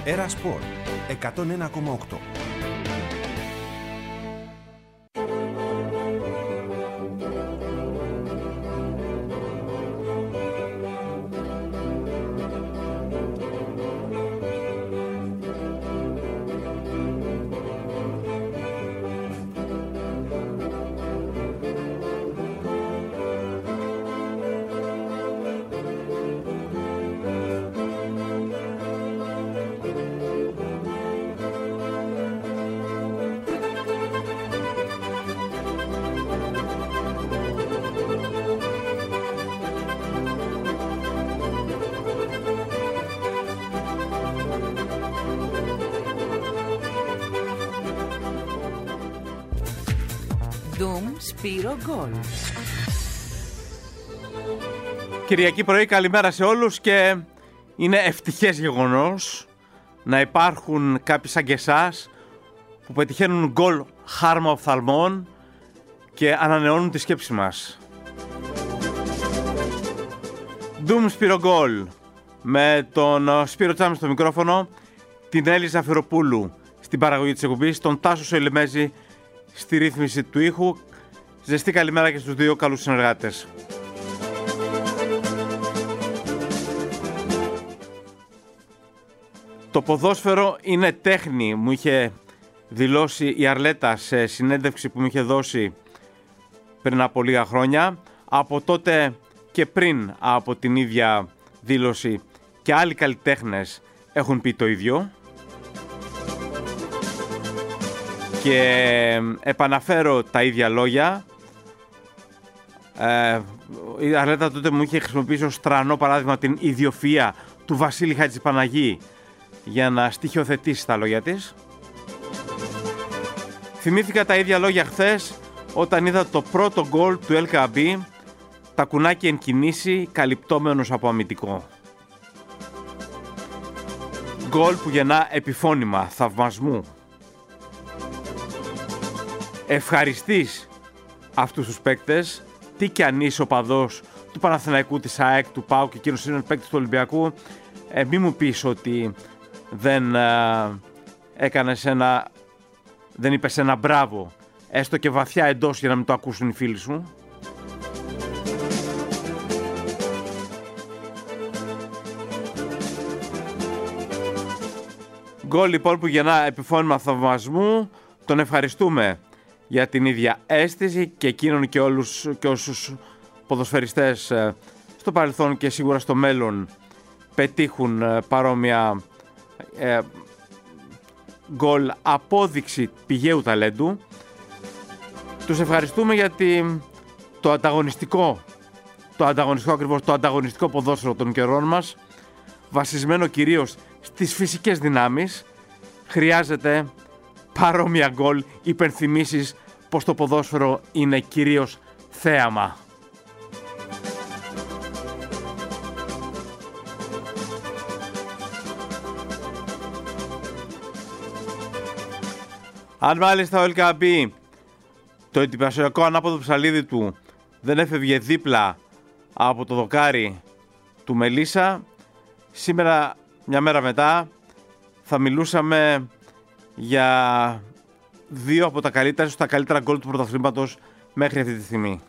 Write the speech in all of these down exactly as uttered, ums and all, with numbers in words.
Έρα Σπορ εκατόν ένα κόμμα οκτώ. Doom Σπύρο Γκολ. Κυριακή πρωί, καλημέρα σε όλους και είναι ευτυχές γεγονός να υπάρχουν κάποιοι σαν και εσάς που πετυχαίνουν γκολ χάρμα οφθαλμών και ανανεώνουν τη σκέψη μας. Doom Σπύρο Γκολ με τον Σπύρο Τσάμι στο μικρόφωνο, την Έλλη Ζαφυροπούλου στην παραγωγή της εκπομπής, τον Τάσο Σοηλεμέζη στη ρύθμιση του ήχου. Ζεστή καλημέρα και στους δύο καλούς συνεργάτες. Το ποδόσφαιρο είναι τέχνη, μου είχε δηλώσει η Αρλέτα σε συνέντευξη που μου είχε δώσει πριν από λίγα χρόνια. Από τότε και πριν από την ίδια δήλωση και άλλοι καλλιτέχνες έχουν πει το ίδιο. Και επαναφέρω τα ίδια λόγια. Ε, η Αρλέτα τότε μου είχε χρησιμοποιήσει ως τρανό παράδειγμα την ιδιοφυΐα του Βασίλη Χατζηπαναγή για να στοιχειοθετήσει τα λόγια της. Θυμήθηκα τα ίδια λόγια χθες όταν είδα το πρώτο γκολ του Ελ Καμπή, τα κουνάκια εν κινήσει, καλυπτόμενος από αμυντικό. Γκολ που γεννά επιφώνημα θαυμασμού. Ευχαριστείς αυτούς τους παίκτες, τι κι αν είσαι οπαδός του Παναθηναϊκού, της ΑΕΚ, του ΠΑΟΚ και εκείνος είναι παίκτης του Ολυμπιακού, ε, μη μου πεις ότι δεν ε, έκανες ένα, δεν είπες ένα μπράβο, έστω και βαθιά εντός για να μην το ακούσουν οι φίλοι σου. Γκολ λοιπόν που γεννά επιφώνημα θαυμασμού, τον ευχαριστούμε για την ίδια αίσθηση και εκείνον και όλους και όσους ποδοσφαιριστές στο παρελθόν και σίγουρα στο μέλλον πετύχουν παρόμοια ε, γκολ, απόδειξη πηγαίου ταλέντου. Τους ευχαριστούμε γιατί το ανταγωνιστικό, το ανταγωνιστικό ακριβώς, το ανταγωνιστικό ποδόσφαιρο των καιρών μας, βασισμένο κυρίως στις φυσικές δυνάμεις, χρειάζεται παρόμοια γκολ, υπενθυμίσεις πως το ποδόσφαιρο είναι κυρίως θέαμα. Αν μάλιστα ο Ελ Καμπή το εντυπωσιακό ανάποδο ψαλίδι του δεν έφευγε δίπλα από το δοκάρι του Μελίσσα, σήμερα μια μέρα μετά θα μιλούσαμε για δύο από τα καλύτερα, ίσως τα καλύτερα γκολ του πρωταθλήματος μέχρι αυτή τη στιγμή.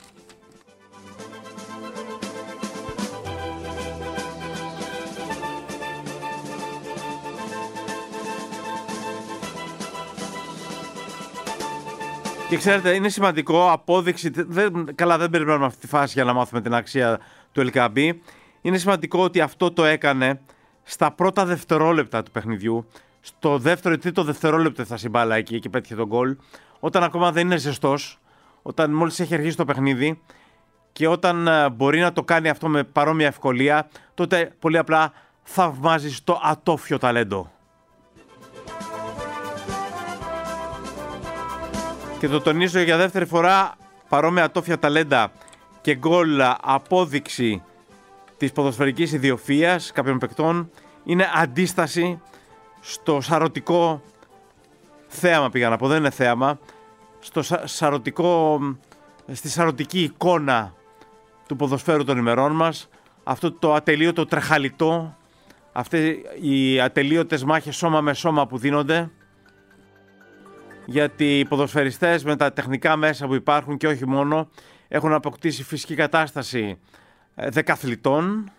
Και ξέρετε, είναι σημαντικό, απόδειξη, δεν, καλά δεν περιμένουμε αυτή τη φάση για να μάθουμε την αξία του Ελ Καμπή. Είναι σημαντικό ότι αυτό το έκανε στα πρώτα δευτερόλεπτα του παιχνιδιού. Στο δεύτερο ή τρίτο δευτερόλεπτο θα συμπάλα εκεί και πέτυχε τον γκολ. Όταν ακόμα δεν είναι ζεστός, όταν μόλις έχει αρχίσει το παιχνίδι και όταν μπορεί να το κάνει αυτό με παρόμοια ευκολία, τότε πολύ απλά θαυμάζεις το ατόφιο ταλέντο. Και το τονίζω για δεύτερη φορά, παρόμοια ατόφια ταλέντα και γκολ απόδειξη της ποδοσφαιρικής ιδιοφυΐας κάποιων παικτών είναι αντίσταση στο σαρωτικό θέαμα, πήγα να πω, δεν είναι θέαμα, στο σα, σαρωτικό, στη σαρωτική εικόνα του ποδοσφαίρου των ημερών μας, αυτό το ατελείωτο τρεχαλιτό, Αυτές οι ατελείωτες μάχες σώμα με σώμα που δίνονται, γιατί οι ποδοσφαιριστές με τα τεχνικά μέσα που υπάρχουν και όχι μόνο έχουν αποκτήσει φυσική κατάσταση δεκαθλητών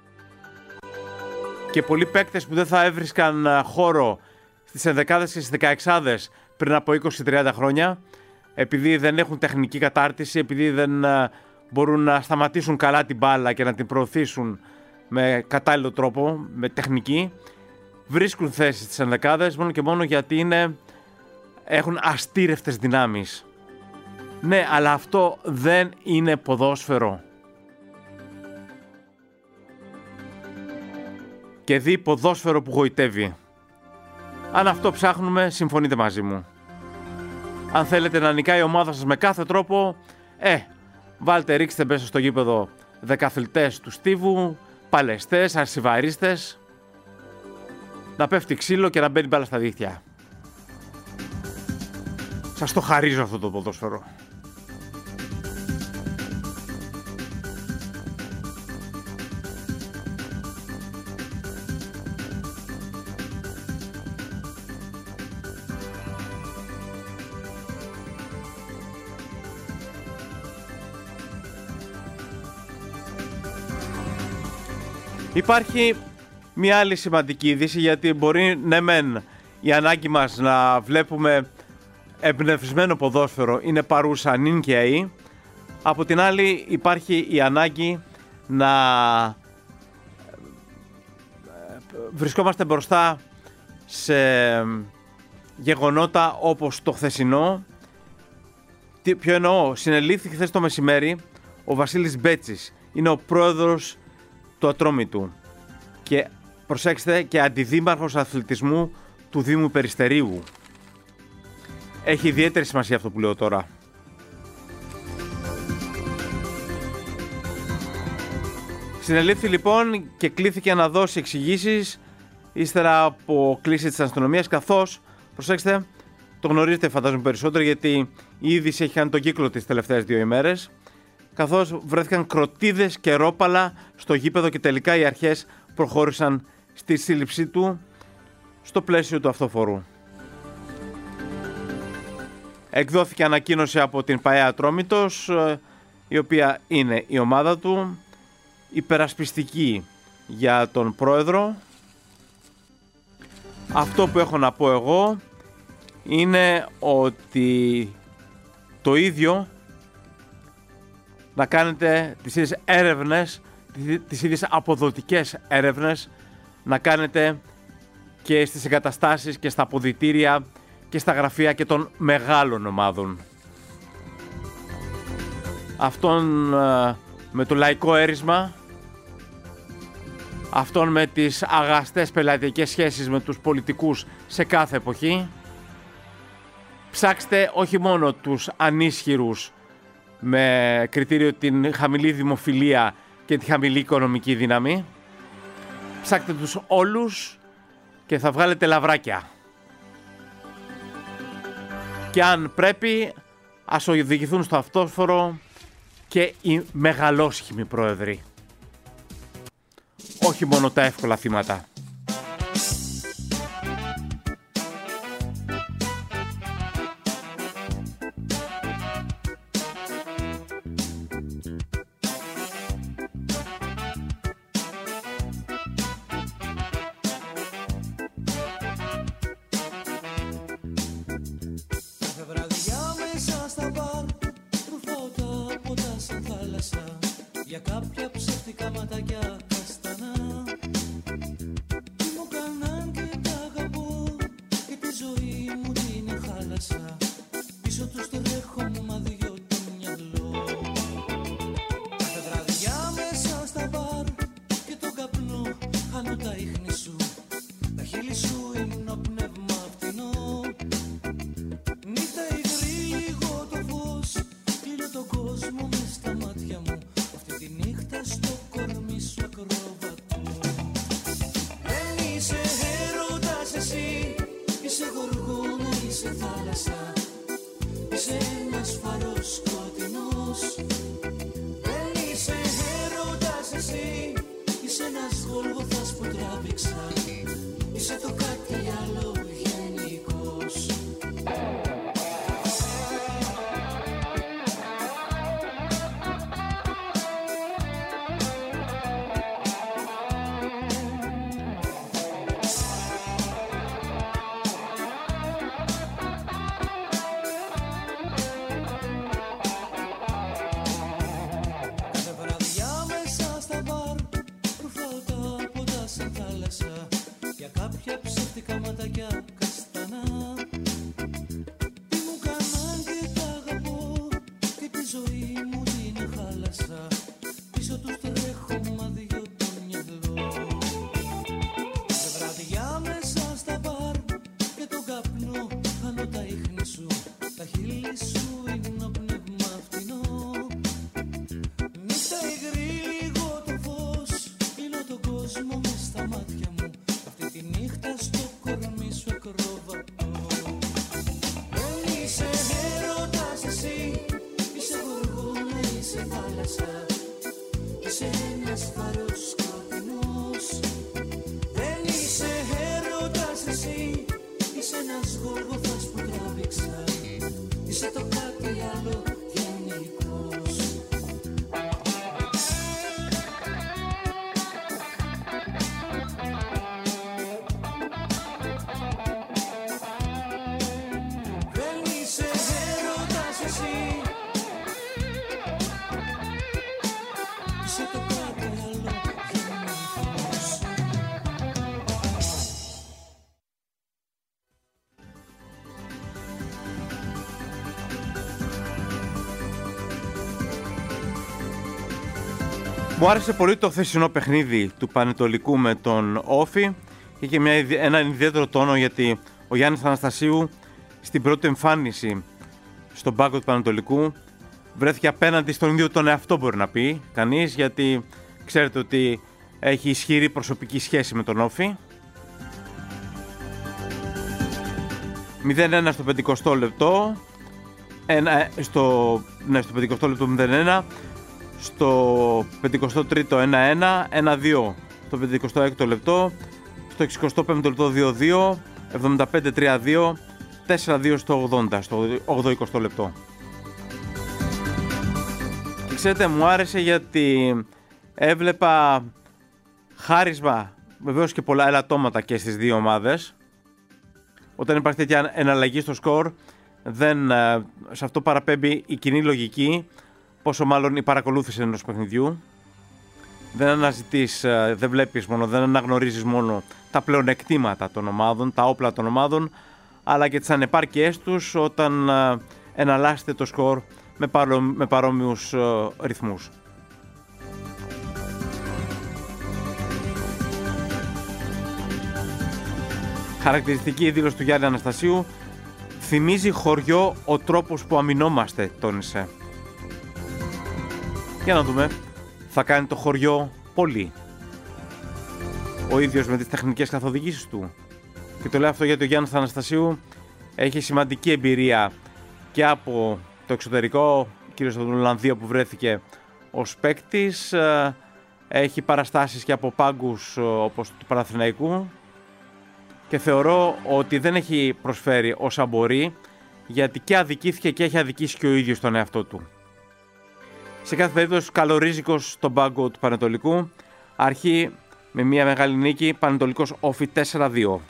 και πολλοί παίκτες που δεν θα έβρισκαν χώρο στις ενδεκάδες και στις δεκαεξάδες πριν από είκοσι με τριάντα χρόνια, επειδή δεν έχουν τεχνική κατάρτιση, επειδή δεν μπορούν να σταματήσουν καλά την μπάλα και να την προωθήσουν με κατάλληλο τρόπο, με τεχνική, βρίσκουν θέσεις στις ενδεκάδες μόνο και μόνο γιατί είναι, έχουν αστήρευτες δυνάμεις. Ναι, αλλά αυτό δεν είναι ποδόσφαιρο. Και δει ποδόσφαιρο που γοητεύει. Αν αυτό ψάχνουμε, συμφωνείτε μαζί μου. Αν θέλετε να νικάει η ομάδα σας με κάθε τρόπο, ε, βάλτε, ρίξτε μέσα στο γήπεδο δεκαθλητές του στίβου, παλαιστές, αρσιβαρίστες, να πέφτει ξύλο και να μπαίνει μπάλα στα δίχτυα. Σας το χαρίζω αυτό το ποδόσφαιρο. Υπάρχει μια άλλη σημαντική είδηση, γιατί μπορεί ναι μεν η ανάγκη μας να βλέπουμε εμπνευσμένο ποδόσφαιρο είναι παρούσα νυν και αεί. Από την άλλη υπάρχει η ανάγκη να βρισκόμαστε μπροστά σε γεγονότα όπως το χθεσινό. Τι, ποιο εννοώ, συνελήφθη χθες το μεσημέρι ο Βασίλης Μπέτσης, είναι ο πρόεδρος του Ατρόμητου και προσέξτε, και αντιδήμαρχος αθλητισμού του Δήμου Περιστερίου. Έχει ιδιαίτερη σημασία αυτό που λέω τώρα. Συνελήφθη λοιπόν και κλήθηκε να δώσει εξηγήσεις ύστερα από κλήση της αστυνομίας, καθώς, προσέξτε, το γνωρίζετε φαντάζομαι περισσότερο γιατί η είδηση έχει κάνει τον κύκλο τις τελευταίες δύο ημέρες, καθώς βρέθηκαν κροτίδες και ρόπαλα στο γήπεδο και τελικά οι αρχές προχώρησαν στη σύλληψή του στο πλαίσιο του αυτοφορού. Εκδόθηκε ανακοίνωση από την ΠΑΕ Ατρόμητος, η οποία είναι η ομάδα του, υπερασπιστική για τον πρόεδρο. Αυτό που έχω να πω εγώ είναι ότι το ίδιο να κάνετε τις ίδιες έρευνες, τις ίδιες αποδοτικές έρευνες να κάνετε και στις εγκαταστάσεις και στα αποδυτήρια και στα γραφεία και των μεγάλων ομάδων. Αυτόν με το λαϊκό έρισμα, αυτόν με τις αγαστές πελατειακές σχέσεις με τους πολιτικούς σε κάθε εποχή. Ψάξτε όχι μόνο τους ανίσχυρους με κριτήριο την χαμηλή δημοφιλία και τη χαμηλή οικονομική δύναμη. Ψάξτε τους όλους και θα βγάλετε λαβράκια. Και αν πρέπει, ας οδηγηθούν στο αυτόσφορο και οι μεγαλόσχημοι πρόεδροι. Όχι μόνο τα εύκολα θύματα. Για κάποια ψεύτικα ματάκια καστανά τι μου κάναν και τα αγαπώ και τη ζωή μου την χάλασα. Πίσω τους τρέχω μα δυο το μυαλό. Κάθε βραδιά μέσα στα μπαρ και τον καπνό χάνω τα ίχνη σου. Τα χείλη σου είναι ο πνεύμα φτηνό. Νύχτα υγρή λίγο το φως, κλείνω τον κόσμο μες στα μάτια μου. Τη νύχτα στο κορμί σου ακροβατώ. Δεν είσαι έρωτας εσύ, είσαι γοργόνα, είσαι θάλασσα. Είσαι ένας φαρός σκοτεινός. Δεν είσαι έρωτας εσύ, είσαι ένας γολγοθάς που τράβηξε. τράβηξα. Είσαι το κάτι άλλο γενικός. Για κάποια ψεύτικα ματάκια καστανά. Τι μου κάναν και τα αγαπώ και τη ζωή μου την χάλασα. Πίσω τους τρέχω μα δυο το μυαλό. Σε βραδιά μέσα στα μπαρ και τον καπνό χάνω τα ίχνη σου. Τα χείλη σου είναι ο πνεύμα φτηνό. Νύχτα υγρή λίγο το φως, κλείνω τον κόσμο μες στα μάτια μου. Τη νύχτα στο κορμί σου ακροβατώ. Δεν είσαι έρωτας εσύ, είσαι γοργόνα, είσαι θάλασσα. Είσαι ένας φάρος σκοτεινός. Δεν είσαι έρωτας εσύ, είσαι ένας γοργόθας που τράβηξα. Είσαι το κάτι άλλο γενικός. Μου άρεσε πολύ το χθεσινό παιχνίδι του Πανετολικού με τον Όφη. Είχε μια, έναν ιδιαίτερο τόνο γιατί ο Γιάννης Αναστασίου στην πρώτη εμφάνιση στον πάγκο του Πανετολικού βρέθηκε απέναντι στον ίδιο τον εαυτό, μπορεί να πει κανείς, γιατί ξέρετε ότι έχει ισχυρή προσωπική σχέση με τον Όφη. μηδέν ένα στο πενηκοστό λεπτό, ένα, στο, ναι, στο πενηκοστό λεπτό μηδέν ένα, στο πενηκοστό τρίτο ένα ένα, ένα δύο στο πενηκοστό έκτο λεπτό, στο εξηκοστό πέμπτο λεπτό δύο δύο, εβδομήντα πέντε τρία δύο, τέσσερα δύο στο ογδόντα, στο ογδοηκοστό λεπτό. Και ξέρετε, μου άρεσε γιατί έβλεπα χάρισμα, βεβαίως και πολλά ελαττώματα και στις δύο ομάδες. Όταν υπάρχει τέτοια εναλλαγή στο σκορ, δεν, σε αυτό παραπέμπει η κοινή λογική, πόσο μάλλον η παρακολούθηση ενός παιχνιδιού. Δεν αναζητείς, δεν βλέπεις μόνο, δεν αναγνωρίζεις μόνο τα πλεονεκτήματα των ομάδων, τα όπλα των ομάδων, αλλά και τις ανεπάρκειές τους όταν εναλλάσσεται το σκορ με, παρό, με παρόμοιους ρυθμούς. Χαρακτηριστική η δήλωση του Γιάννη Αναστασίου. Θυμίζει χωριό ο τρόπος που αμυνόμαστε, τόνισε. Για να δούμε. Θα κάνει το χωριό πολύ. Ο ίδιος με τις τεχνικές καθοδηγήσεις του. Και το λέω αυτό γιατί ο Γιάννης Αναστασίου έχει σημαντική εμπειρία και από το εξωτερικό, κυρίως από την Ολλανδία που βρέθηκε ως παίκτης. Έχει παραστάσεις και από πάγκους όπως του Παναθηναϊκού. Και θεωρώ ότι δεν έχει προσφέρει όσα μπορεί, γιατί και αδικήθηκε και έχει αδικήσει και ο ίδιος τον εαυτό του. Σε κάθε περίπτωση, καλορίζικος στον πάγκο του Πανετολικού. Αρχή με μια μεγάλη νίκη, Πανετολικός Όφη τέσσερα δύο.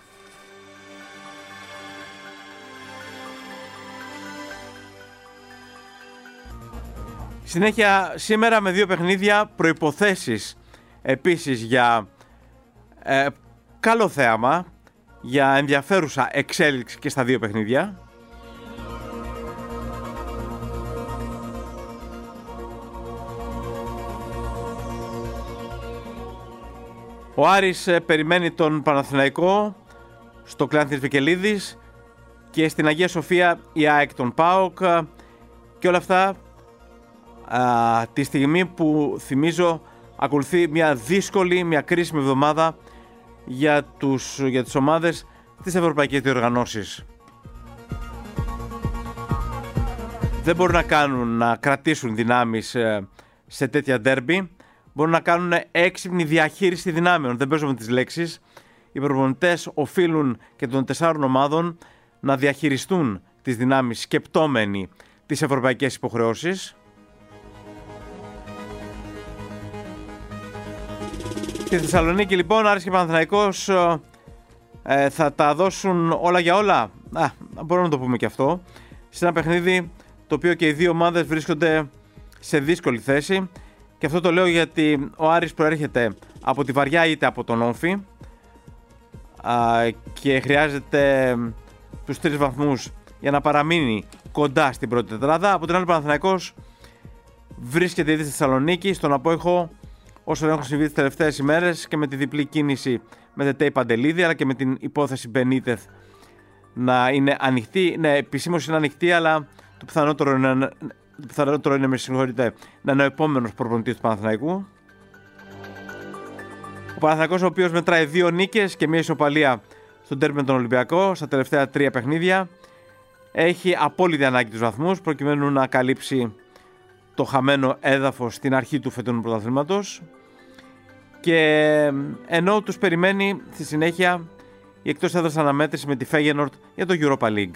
Συνέχεια σήμερα με δύο παιχνίδια, προϋποθέσεις επίσης για ε, καλό θέαμα, για ενδιαφέρουσα εξέλιξη και στα δύο παιχνίδια. Ο Άρης ε, περιμένει τον Παναθηναϊκό στο Κλάνθης Βικελίδης και στην Αγία Σοφία η ΑΕΚ τον ΠΑΟΚ, και όλα αυτά α, τη στιγμή που, θυμίζω, ακολουθεί μια δύσκολη, μια κρίσιμη εβδομάδα για, τους, για τις ομάδες της ευρωπαϊκής διοργανώσεις. Δεν μπορούν να κάνουν, να κρατήσουν δυνάμεις σε τέτοια ντέρμπι. Μπορούν να κάνουν έξυπνη διαχείριση δυνάμεων. Δεν παίζω με τις λέξεις, οι προπονητές οφείλουν και των τεσσάρων ομάδων να διαχειριστούν τις δυνάμεις σκεπτόμενοι τις ευρωπαϊκές υποχρεώσεις. Στη Θεσσαλονίκη λοιπόν Άρης και Παναθηναϊκός ε, θα τα δώσουν όλα για όλα. Α, μπορούμε να το πούμε και αυτό. Σε ένα παιχνίδι το οποίο και οι δύο ομάδες βρίσκονται σε δύσκολη θέση. Και αυτό το λέω γιατί ο Άρης προέρχεται από τη βαριά ήττα από τον Όφη και χρειάζεται τους τρεις βαθμούς για να παραμείνει κοντά στην πρώτη τετράδα. Από την άλλη, ο Παναθηναϊκός βρίσκεται ήδη στη Θεσσαλονίκη, στον απόϊχο όσων έχουν συμβεί τις τελευταίες ημέρες και με τη διπλή κίνηση με Τετέι Παντελίδη, αλλά και με την υπόθεση Μπενίτεθ να είναι ανοιχτή. Ναι, επισήμως είναι ανοιχτή, αλλά το πιθανότερο είναι, το πιθανότερο είναι με συγχωρείτε, να είναι ο επόμενος προπονητής του Παναθηναϊκού. Ο Παναθηναϊκός, ο οποίος μετράει δύο νίκες και μία ισοπαλία στον ντέρμπι με τον Ολυμπιακό στα τελευταία τρία παιχνίδια, έχει απόλυτη ανάγκη τους βαθμούς προκειμένου να καλύψει το χαμένο έδαφος στην αρχή του φετινού πρωταθλήματος, και ενώ τους περιμένει στη συνέχεια η εκτός έδρας αναμέτρηση με τη Φέγενορντ για το Europa League.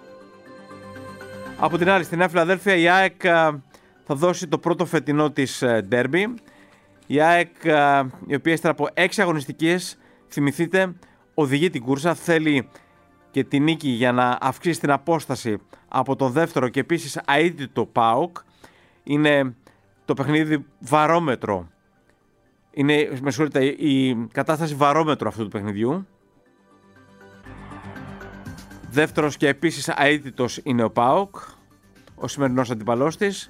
Από την άλλη, στη Νέα Φιλαδέλφια η ΑΕΚ θα δώσει το πρώτο φετινό της ντέρμπι. Η ΑΕΚ, η οποία ύστερα από έξι αγωνιστικές, θυμηθείτε, οδηγεί την κούρσα, θέλει και τη νίκη για να αυξήσει την απόσταση από το δεύτερο και επίσης αίτητο ΠΑΟΚ. Είναι το παιχνίδι βαρόμετρο. Είναι, με συγχωρείτε, η κατάσταση βαρόμετρο αυτού του παιχνιδιού. Δεύτερος και επίσης αίτητος είναι ο ΠΑΟΚ, ο σημερινός αντιπαλός της.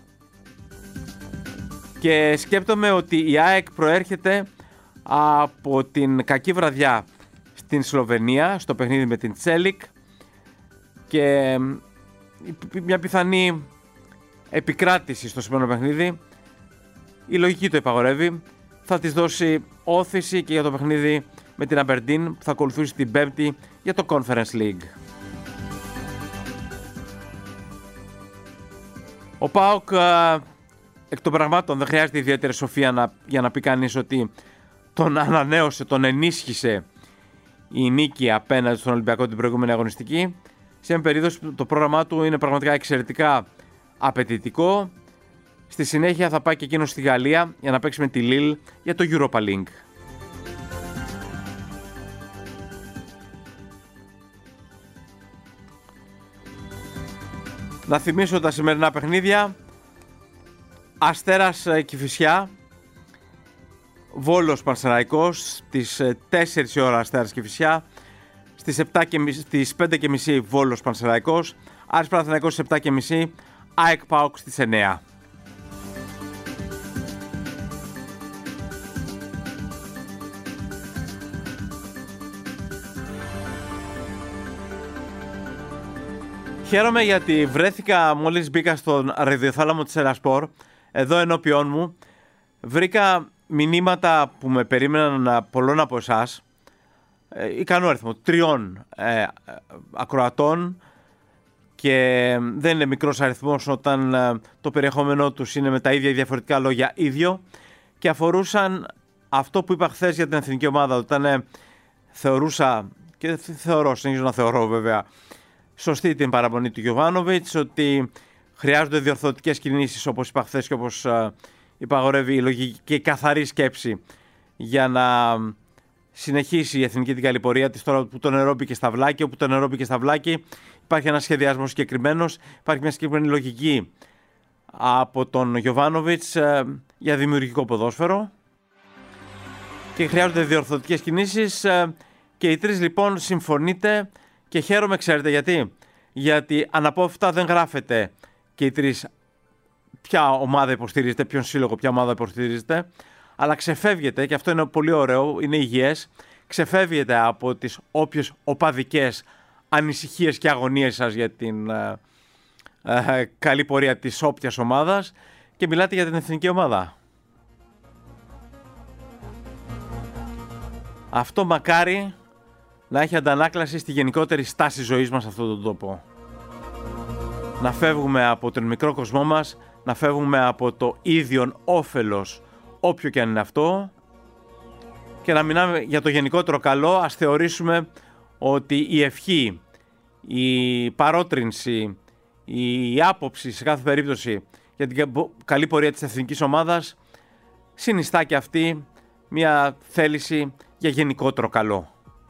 Και σκέπτομαι ότι η ΑΕΚ προέρχεται από την κακή βραδιά στην Σλοβενία, στο παιχνίδι με την Τσέλικ, και μια πιθανή επικράτηση στο σημερινό παιχνίδι, η λογική το υπαγορεύει, θα της δώσει όθηση και για το παιχνίδι με την Αμπερντίν που θα ακολουθήσει την Πέμπτη για το Conference League. Ο ΠΑΟΚ, εκ των πραγμάτων, δεν χρειάζεται ιδιαίτερη σοφία να, για να πει κανείς ότι τον ανανέωσε, τον ενίσχυσε η νίκη απέναντι στον Ολυμπιακό την προηγούμενη αγωνιστική. Σε μια περίπτωση το πρόγραμμά του είναι πραγματικά εξαιρετικά απαιτητικό. Στη συνέχεια θα πάει και εκείνος στη Γαλλία για να παίξει με τη Λίλ για το Europa League. Να θυμίσω τα σημερινά παιχνίδια. Αστέρας Κηφισιά, Βόλος Πανσεραϊκός στις τέσσερις η ώρα Αστέρας Κηφισιά, στις, στις πέντε και μισή Βόλος Πανσεραϊκός, Άρης Παναθηναϊκός στις επτά και μισή, ΑΕΚ ΠΑΟΚ στις εννιά. Χαίρομαι γιατί βρέθηκα μόλις μπήκα στον ραδιοθάλαμο της Ερασπορ, εδώ ενώπιόν μου. Βρήκα μηνύματα που με περίμεναν πολλών από εσάς, ε, ικανό αριθμό, τριών ε, ακροατών, και δεν είναι μικρός αριθμός όταν ε, το περιεχόμενό τους είναι με τα ίδια ή διαφορετικά λόγια ίδιο, και αφορούσαν αυτό που είπα χθες για την εθνική ομάδα, όταν ε, θεωρούσα, και θεωρώ, συνεχίζω να θεωρώ βέβαια, σωστή την παραμονή του Γιοβάνοβιτς, ότι χρειάζονται διορθωτικές κινήσεις, όπως είπα χθες και όπως ε, υπαγορεύει η λογική και η καθαρή σκέψη, για να συνεχίσει η εθνική την καλή πορεία της. Τώρα που το νερό μπήκε στα βλάκια, όπου το νερό μπήκε στα βλάκια, υπάρχει ένας σχεδιασμός συγκεκριμένος, υπάρχει μια συγκεκριμένη λογική από τον Γιοβάνοβιτς ε, για δημιουργικό ποδόσφαιρο, και χρειάζονται διορθωτικές κινήσεις, ε, και οι τρεις λοιπόν συμφωνείτε, και χαίρομαι, ξέρετε γιατί. Γιατί αναπόφευκτα δεν γράφετε και οι τρεις ποια ομάδα υποστηρίζετε, ποιον σύλλογο, ποια ομάδα υποστηρίζετε, αλλά ξεφεύγετε, και αυτό είναι πολύ ωραίο, είναι υγιές, ξεφεύγετε από τις όποιες οπαδικές ανησυχίες και αγωνίες σας για την ε, ε, καλή πορεία της όποιας ομάδας, και μιλάτε για την εθνική ομάδα. Αυτό μακάρι να έχει αντανάκλαση στη γενικότερη στάση ζωής μας σε αυτόν τον τόπο. Να φεύγουμε από τον μικρό κοσμό μας, να φεύγουμε από το ίδιον όφελος, όποιο και αν είναι αυτό, Και να μιλάμε για το γενικότερο καλό, ας θεωρήσουμε ότι η ευχή, η παρότρινση, η άποψη σε κάθε περίπτωση για την καλή πορεία της εθνικής ομάδας συνιστά και αυτή μια θέληση για γενικότερο καλό.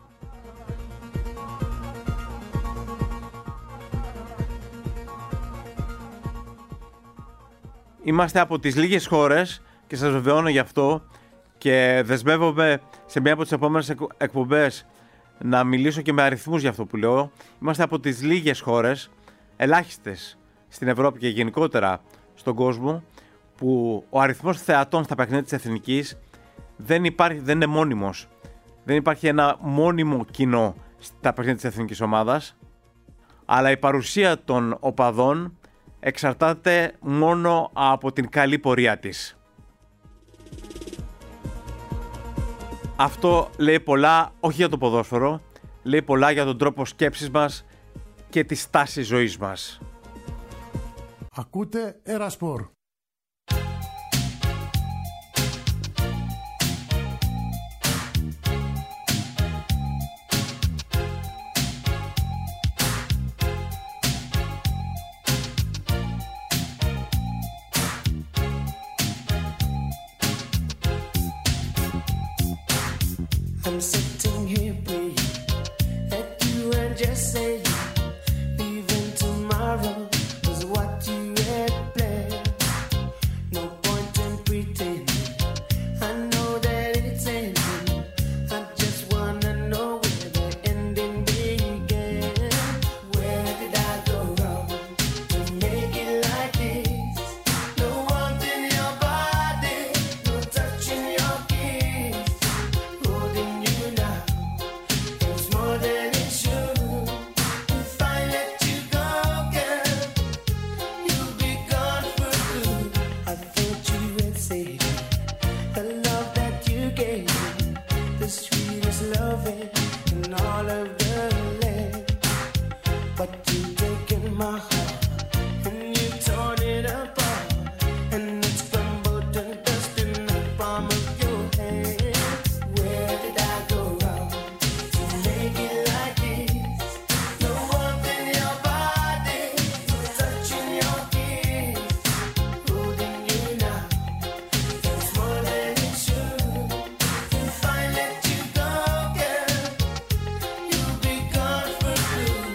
Είμαστε από τις λίγες χώρες και σας βεβαιώνω γι' αυτό και δεσμεύομαι σε μία από τις επόμενες εκπομπές να μιλήσω και με αριθμούς για αυτό που λέω. Είμαστε από τις λίγες χώρες, ελάχιστες στην Ευρώπη και γενικότερα στον κόσμο, που ο αριθμός θεατών στα παιχνίδια της Εθνικής δεν υπάρχει, δεν είναι μόνιμος. Δεν υπάρχει ένα μόνιμο κοινό στα παιχνίδια της Εθνικής Ομάδας, αλλά η παρουσία των οπαδών εξαρτάται μόνο από την καλή πορεία της. Αυτό λέει πολλά όχι για το ποδόσφαιρο, λέει πολλά για τον τρόπο σκέψης μας και τη στάση ζωής μας. Ακούτε Ερασπορ. I'm sitting here praying that you and just say even tomorrow is what you had planned. No point in pretending. I know that it's ending. I just wanna know where the ending began. Where did I go wrong to make it like this? No warmth in your body, no touch in your kiss. Holding you now, it's more than it should. If I let you go, girl, you'll be gone for good. I thought you had said the love that you gave me, the sweetest loving in all of the land. But you've taken my heart and you've torn it apart, and it's crumbled to dust in the palm of your hand. Where did I go wrong to make it like this? No warmth in your body, no touch in your kiss. Holding you now, it's more than it should. If I let you go, girl, you'll be gone for good.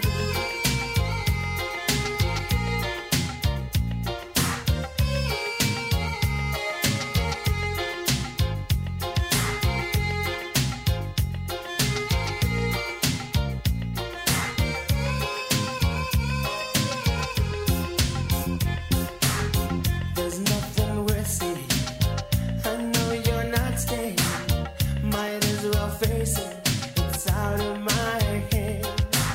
There's nothing worth saying. I know you're not staying. Might as well face it. It's out of my hand.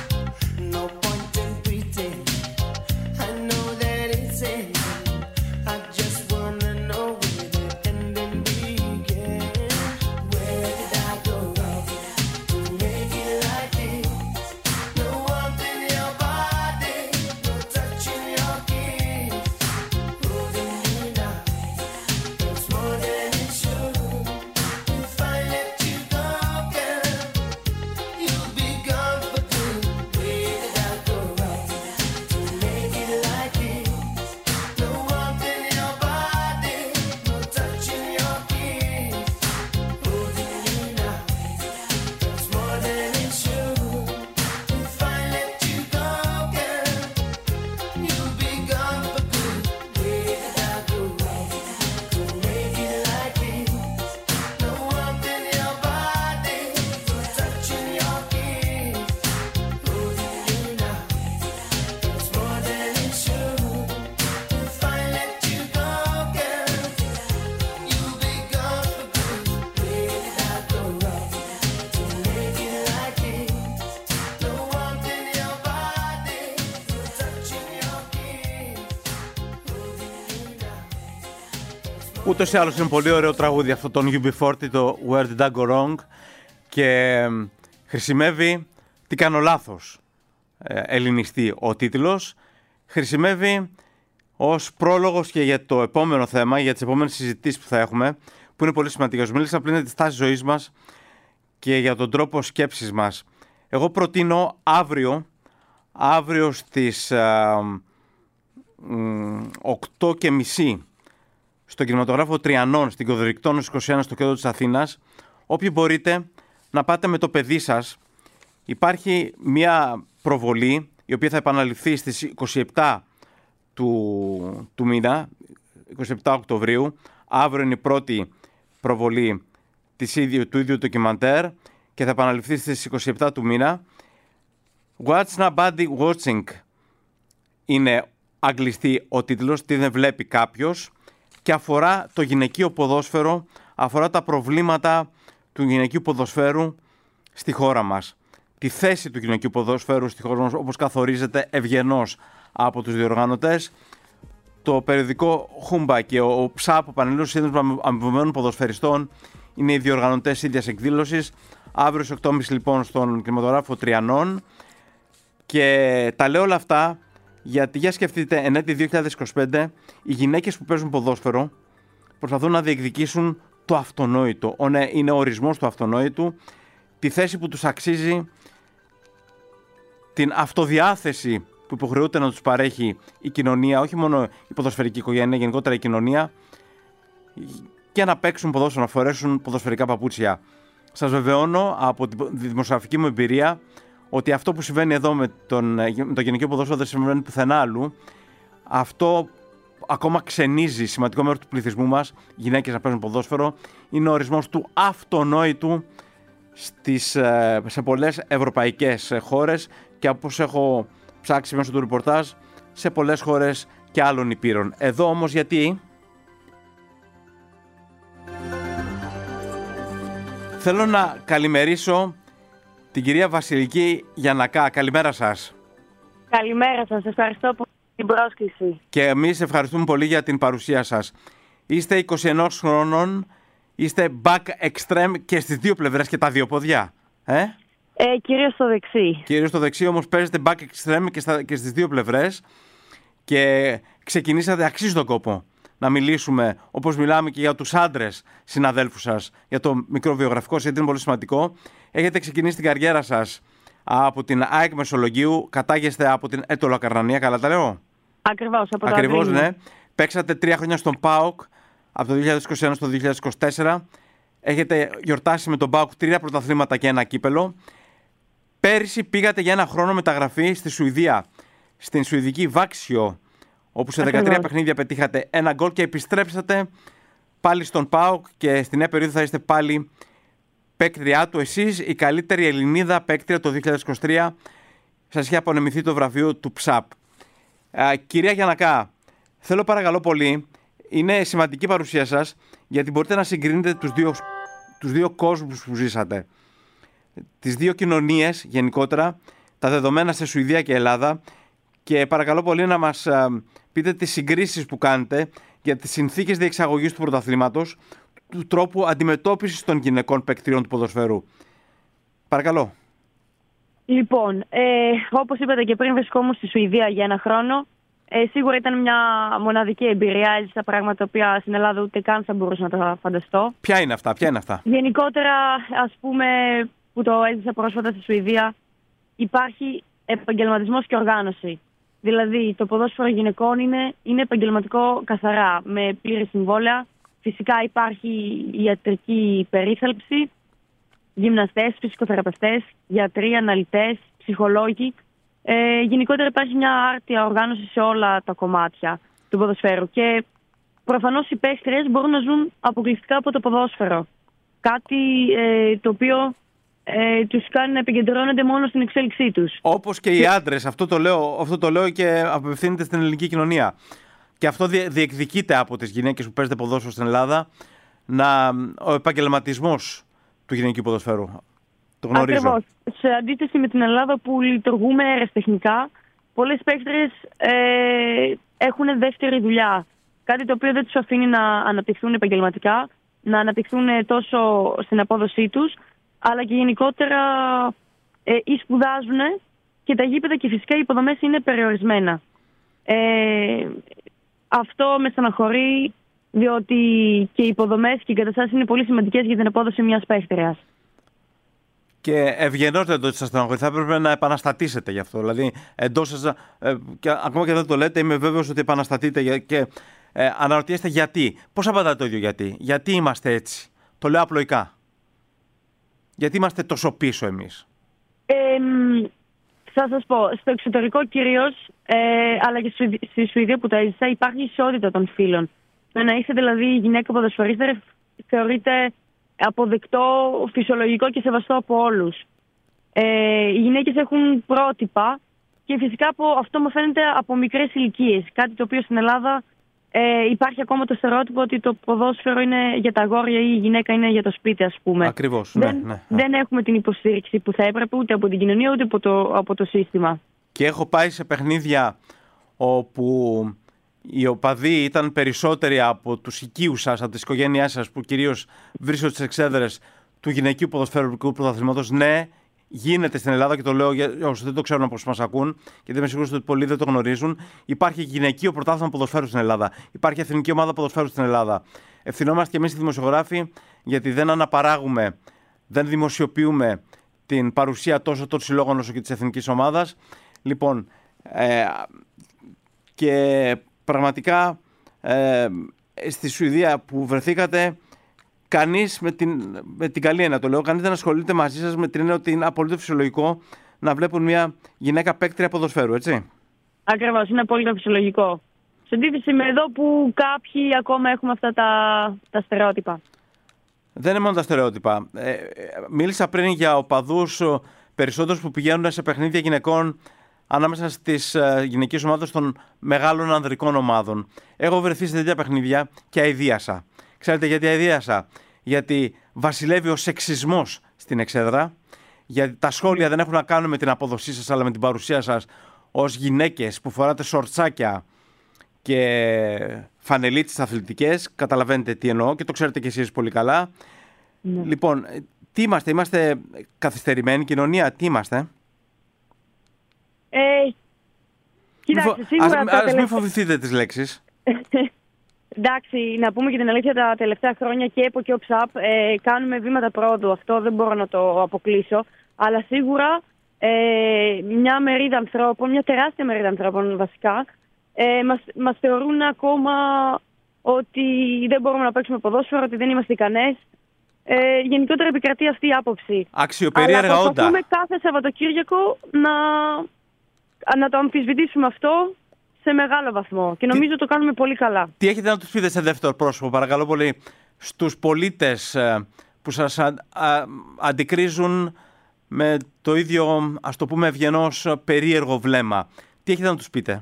No point in pretending. I know that it's ending. I just wanna know where the ending began. Where did I go wrong to make it like this? No warmth in your body, no touch in your kiss. Holding you now, it's more than it should. If I let you go, girl, you'll be gone for good. Where did I go wrong to make it like this? No warmth in your body, no touch in your kiss. Holding you now, it's more than it should. If I let you go, girl, you'll be gone for good. Where did I go wrong to make it like this? No warmth in your body, no touch in your kiss. Holding you now, it's more than it should. If I let you go, girl, you'll be gone for good. Where did I go wrong to make it like this? No warmth in your body, no touch in your kiss. Holding you now. Ούτως ή άλλως είναι πολύ ωραίο τραγούδι αυτό των γιου μπι φορτί, το Where Did I Go Wrong, και μ, χρησιμεύει, τι κάνω λάθος, ε, ελληνιστεί ο τίτλος, χρησιμεύει ως πρόλογος και για το επόμενο θέμα, για τις επόμενες συζητήσεις που θα έχουμε, που είναι πολύ σημαντικές. Μίλησα πριν για τη στάση ζωής μας και για τον τρόπο σκέψης μας. Εγώ προτείνω αύριο, αύριο στις οκτώ και μισή στο κινηματογράφο Τριανών, στην Κοδωρυκτώνου είκοσι ένα στο κέντρο της Αθήνας, όποιοι μπορείτε να πάτε με το παιδί σας. Υπάρχει μια προβολή η οποία θα επαναληφθεί στις είκοσι επτά του, του μήνα, είκοσι επτά Οκτωβρίου. Αύριο είναι η πρώτη προβολή της ίδιου, του ίδιου ντοκιμαντέρ και θα επαναληφθεί στις είκοσι επτά του μήνα. What's Nobody Watching είναι αγγλιστή ο τίτλος, τι δεν βλέπει κάποιος, και αφορά το γυναικείο ποδόσφαιρο, αφορά τα προβλήματα του γυναικείου ποδοσφαίρου στη χώρα μας. Τη θέση του γυναικείου ποδόσφαιρου στη χώρα μας, όπως καθορίζεται ευγενώς από τους διοργανωτές. Το περιοδικό Χούμπα και ο ΨΑΠ, ο Πανελλήνιος Σύνδεσμος Αμοιβωμένων Ποδοσφαιριστών, είναι οι διοργανωτές ίδιας εκδήλωσης. Αύριο στις οκτώ και μισή λοιπόν στον κινηματογράφο Τριανών. Και τα λέω όλα αυτά γιατί, για σκεφτείτε, εν έτη δύο χιλιάδες είκοσι πέντε οι γυναίκες που παίζουν ποδόσφαιρο προσπαθούν να διεκδικήσουν το αυτονόητο. Είναι ο ορισμός του αυτονόητου, τη θέση που τους αξίζει, την αυτοδιάθεση που υποχρεούται να τους παρέχει η κοινωνία, όχι μόνο η ποδοσφαιρική οικογένεια, γενικότερα η κοινωνία, και να παίξουν ποδόσφαιρο, να φορέσουν ποδοσφαιρικά παπούτσια. Σας βεβαιώνω από τη δημοσιογραφική μου εμπειρία ότι αυτό που συμβαίνει εδώ με τον, με το γυναικείο ποδόσφαιρο δεν συμβαίνει πουθενά αλλού. Αυτό ακόμα ξενίζει σημαντικό μέρος του πληθυσμού μας, γυναίκες να παίζουν ποδόσφαιρο. Είναι ο ορισμός του αυτονόητου στις, σε πολλές ευρωπαϊκές χώρες και, όπως έχω ψάξει μέσω του ρεπορτάζ, σε πολλές χώρες και άλλων υπήρων. Εδώ όμως γιατί θέλω να καλημερίσω την κυρία Βασιλική Γιαννακά. Καλημέρα σας. Καλημέρα σας. Ευχαριστώ πολύ για την πρόσκληση. Και εμείς ευχαριστούμε πολύ για την παρουσία σας. Είστε είκοσι ένα χρόνων, είστε back extreme και στις δύο πλευρές και τα δύο ποδιά. Ε? Ε, κυρίως στο δεξί. Κυρίως στο δεξί, όμως παίζετε back extreme και, στα, και στις δύο πλευρές και ξεκινήσατε, αξίζει τον κόπο να μιλήσουμε, όπως μιλάμε και για τους άντρες συναδέλφους σας, για το μικρό βιογραφικό, γιατί είναι πολύ σημαντικό. Έχετε ξεκινήσει την καριέρα σας από την ΑΕΚ Μεσολογγίου, κατάγεστε από την Έτολο Ακαρνανία, καλά τα λέω? Ακριβώς, από το Ακριβώς, ναι. Παίξατε τρία χρόνια στον ΠΑΟΚ, από το δύο χιλιάδες είκοσι ένα στο δύο χιλιάδες είκοσι τέσσερα. Έχετε γιορτάσει με τον ΠΑΟΚ τρία πρωταθλήματα και ένα κύπελο. Πέρυσι πήγατε για ένα χρόνο μεταγραφή στη Σουηδία, στην Σουηδική Βάξιο, όπου σε δεκατρία Ακριβώς. παιχνίδια πετύχατε ένα γκολ και επιστρέψατε πάλι στον ΠΑΟΚ και στην νέα περίοδο θα είστε πάλι παίκτριά του. Εσείς η καλύτερη Ελληνίδα παίκτρια το δύο χιλιάδες είκοσι τρία, σας είχε απονεμηθεί το βραβείο του ΨΑΠ. Α, κυρία Γιαννακά, θέλω παρακαλώ πολύ, είναι σημαντική η παρουσία σας, γιατί μπορείτε να συγκρίνετε τους δύο, τους δύο κόσμους που ζήσατε. Τις δύο κοινωνίες γενικότερα, τα δεδομένα σε Σουηδία και Ελλάδα, και παρακαλώ πολύ να μας α, πείτε τις συγκρίσεις που κάνετε για τις συνθήκες διεξαγωγής του πρωταθλήματος, του τρόπου αντιμετώπισης των γυναικών παικτριών του ποδοσφαίρου. Παρακαλώ. Λοιπόν, ε, όπως είπατε και πριν, βρισκόμουν στη Σουηδία για ένα χρόνο. Ε, σίγουρα ήταν μια μοναδική εμπειρία. Έζησα πράγματα τα οποία στην Ελλάδα ούτε καν θα μπορούσα να τα φανταστώ. Ποια είναι αυτά, ποια είναι αυτά? Γενικότερα, ας πούμε, που το έζησα πρόσφατα στη Σουηδία, υπάρχει επαγγελματισμός και οργάνωση. Δηλαδή, το ποδόσφαιρο γυναικών είναι, είναι επαγγελματικό καθαρά, με πλήρη συμβόλαια. Φυσικά υπάρχει ιατρική περίθαλψη, γυμναστές, φυσικοθεραπευτές, γιατροί, αναλυτές, ψυχολόγοι. Ε, γενικότερα υπάρχει μια άρτια οργάνωση σε όλα τα κομμάτια του ποδοσφαίρου. Και προφανώς οι παίκτριες μπορούν να ζουν αποκλειστικά από το ποδόσφαιρο. Κάτι ε, το οποίο ε, τους κάνει να επικεντρώνονται μόνο στην εξέλιξή τους. Όπως και οι άντρες, αυτό το λέω, αυτό το λέω και απευθύνεται στην ελληνική κοινωνία. Και αυτό διεκδικείται από τις γυναίκες που παίζετε ποδόσφαιρο στην Ελλάδα, να, ο επαγγελματισμός του γυναικείου ποδοσφαίρου. Το γνωρίζω. Ακριβώς. Σε αντίθεση με την Ελλάδα που λειτουργούμε αεραστεχνικά, πολλές παίκτριες ε, έχουν δεύτερη δουλειά. Κάτι το οποίο δεν τους αφήνει να αναπτυχθούν επαγγελματικά, να αναπτυχθούν τόσο στην απόδοσή τους, αλλά και γενικότερα ε, ή σπουδάζουν και τα γήπεδα και φυσικά οι υποδομές είναι περιορισμένα. Ε, αυτό με στεναχωρεί, διότι και οι υποδομές και οι εγκαταστάσεις είναι πολύ σημαντικές για την απόδοση μιας παίκτριας. Και ευγενώς το ήσασταν αγόρι. Θα έπρεπε να επαναστατήσετε γι' αυτό. Δηλαδή, εντός σας, ε, και ακόμα και δεν το λέτε, είμαι βέβαιος ότι επαναστατείτε και ε, αναρωτιέστε γιατί. Πώς απαντάτε το ίδιο γιατί. Γιατί είμαστε έτσι. Το λέω απλοϊκά. Γιατί είμαστε τόσο πίσω εμείς. Ε, θα σας πω, στο εξωτερικό κυρίως, ε, αλλά και στη Σουηδία που τα έζησα, υπάρχει ισότητα των φύλων. Το να είσαι δηλαδή γυναίκα ποδοσφαιρίστρια θεωρείται αποδεκτό, φυσιολογικό και σεβαστό από όλους. Ε, οι γυναίκες έχουν πρότυπα και φυσικά από, αυτό μου φαίνεται από μικρές ηλικίες. Κάτι το οποίο στην Ελλάδα ε, υπάρχει ακόμα το στερεότυπο ότι το ποδόσφαιρο είναι για τα αγόρια ή η γυναίκα είναι για το σπίτι, ας πούμε. Ακριβώς. Δεν, ναι, ναι. δεν έχουμε την υποστήριξη που θα έπρεπε ούτε από την κοινωνία ούτε από το, από το σύστημα. Και έχω πάει σε παιχνίδια όπου οι οπαδοί ήταν περισσότεροι από τους οικείους σας, από τις οικογένειές σας που κυρίως βρίσκονται στις εξέδρες του γυναικείου ποδοσφαιρικού πρωταθλήματος. Ναι, γίνεται στην Ελλάδα και το λέω για όσους δεν το ξέρουν από όσους μας ακούν, γιατί είμαι σίγουρος ότι πολλοί δεν το γνωρίζουν. Υπάρχει γυναικείο πρωτάθλημα ποδοσφαίρου στην Ελλάδα. Υπάρχει εθνική ομάδα ποδοσφαίρου στην Ελλάδα. Ευθυνόμαστε και εμείς οι δημοσιογράφοι, γιατί δεν αναπαράγουμε, δεν δημοσιοποιούμε την παρουσία τόσο των συλλόγων όσο και της εθνικής ομάδας. Λοιπόν, ε, και πραγματικά ε, στη Σουηδία που βρεθήκατε, κανείς με την, με την καλή έννοια το λέω, κανείς δεν ασχολείται μαζί σας με την έννοια ότι είναι απολύτως φυσιολογικό να βλέπουν μια γυναίκα παίκτρια ποδοσφαίρου, έτσι. Ακριβώς, είναι απόλυτα φυσιολογικό. Σε αντίθεση με εδώ που κάποιοι ακόμα έχουμε αυτά τα, τα στερεότυπα. Δεν είναι μόνο τα στερεότυπα. Ε, μίλησα πριν για οπαδούς περισσότερους που πηγαίνουν σε παιχνίδια γυναικών ανάμεσα στις uh, γυναικείες ομάδες των μεγάλων ανδρικών ομάδων. Έχω βρεθεί σε τέτοια παιχνίδια και αηδίασα. Ξέρετε γιατί αηδίασα? Γιατί βασιλεύει ο σεξισμός στην εξέδρα, γιατί τα σχόλια δεν έχουν να κάνουν με την απόδοσή σας, αλλά με την παρουσία σας ως γυναίκες που φοράτε σορτσάκια και φανελίτσες αθλητικές. Καταλαβαίνετε τι εννοώ και το ξέρετε κι εσείς πολύ καλά. Ναι. Λοιπόν, τι είμαστε, είμαστε καθυστερημένη κοινωνία, τι είμαστε? Ε, κοιτάξτε, σίγουρα ας, τα ας τελευταία... μην φοβηθείτε τις λέξεις. Εντάξει, να πούμε και την αλήθεια, τα τελευταία χρόνια και ΕΠΟ και ο ΨΑΠ ε, κάνουμε βήματα πρόοδου. Αυτό δεν μπορώ να το αποκλείσω. Αλλά σίγουρα ε, μια μερίδα ανθρώπων, μια τεράστια μερίδα ανθρώπων βασικά, ε, μας, μας θεωρούν ακόμα ότι δεν μπορούμε να παίξουμε ποδόσφαιρο, ότι δεν είμαστε ικανές. Ε, γενικότερα επικρατεί αυτή η άποψη. Αξιοπερίεργα όντα. Αλλά προσπαθούμε κάθε Σαββατοκύριακο να, να το αμφισβητήσουμε αυτό σε μεγάλο βαθμό. Και νομίζω τι, το κάνουμε πολύ καλά. Τι έχετε να τους πείτε σε δεύτερο πρόσωπο, παρακαλώ πολύ, στους πολίτες που σας α, α, αντικρίζουν με το ίδιο, ας το πούμε, ευγενώς περίεργο βλέμμα. Τι έχετε να τους πείτε?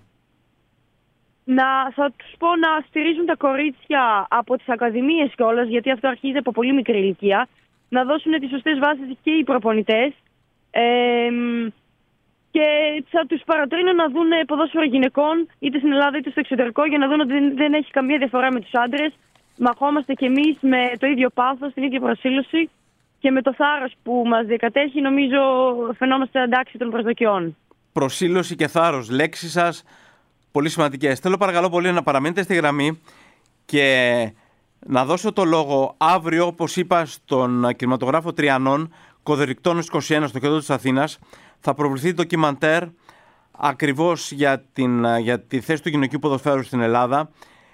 Να, θα τους πω να στηρίζουν τα κορίτσια από τις ακαδημίες κιόλας, γιατί αυτό αρχίζει από πολύ μικρή ηλικία. Να δώσουν τις σωστές βάσεις και οι προπονητές. Ε, και θα τους παροτρύνω να δουν ποδόσφαιρο γυναικών, είτε στην Ελλάδα είτε στο εξωτερικό, για να δουν ότι δεν έχει καμία διαφορά με τους άντρες. Μαχόμαστε κι εμείς με το ίδιο πάθος, την ίδια προσήλωση και με το θάρρος που μας διακατέχει, νομίζω φαινόμαστε αντάξει των προσδοκιών. Προσήλωση και θάρρος, λέξεις σας πολύ σημαντικές. Θέλω παρακαλώ πολύ να παραμείνετε στη γραμμή και να δώσω το λόγο αύριο, όπως είπα, στον κινηματογράφο Τριανών, Κοδερικτώνος είκοσι ένα στο κέντρο της Αθήνας. Θα προβληθεί ντοκιμαντέρ ακριβώς για, την, για τη θέση του γυναικείου ποδοσφαίρου στην Ελλάδα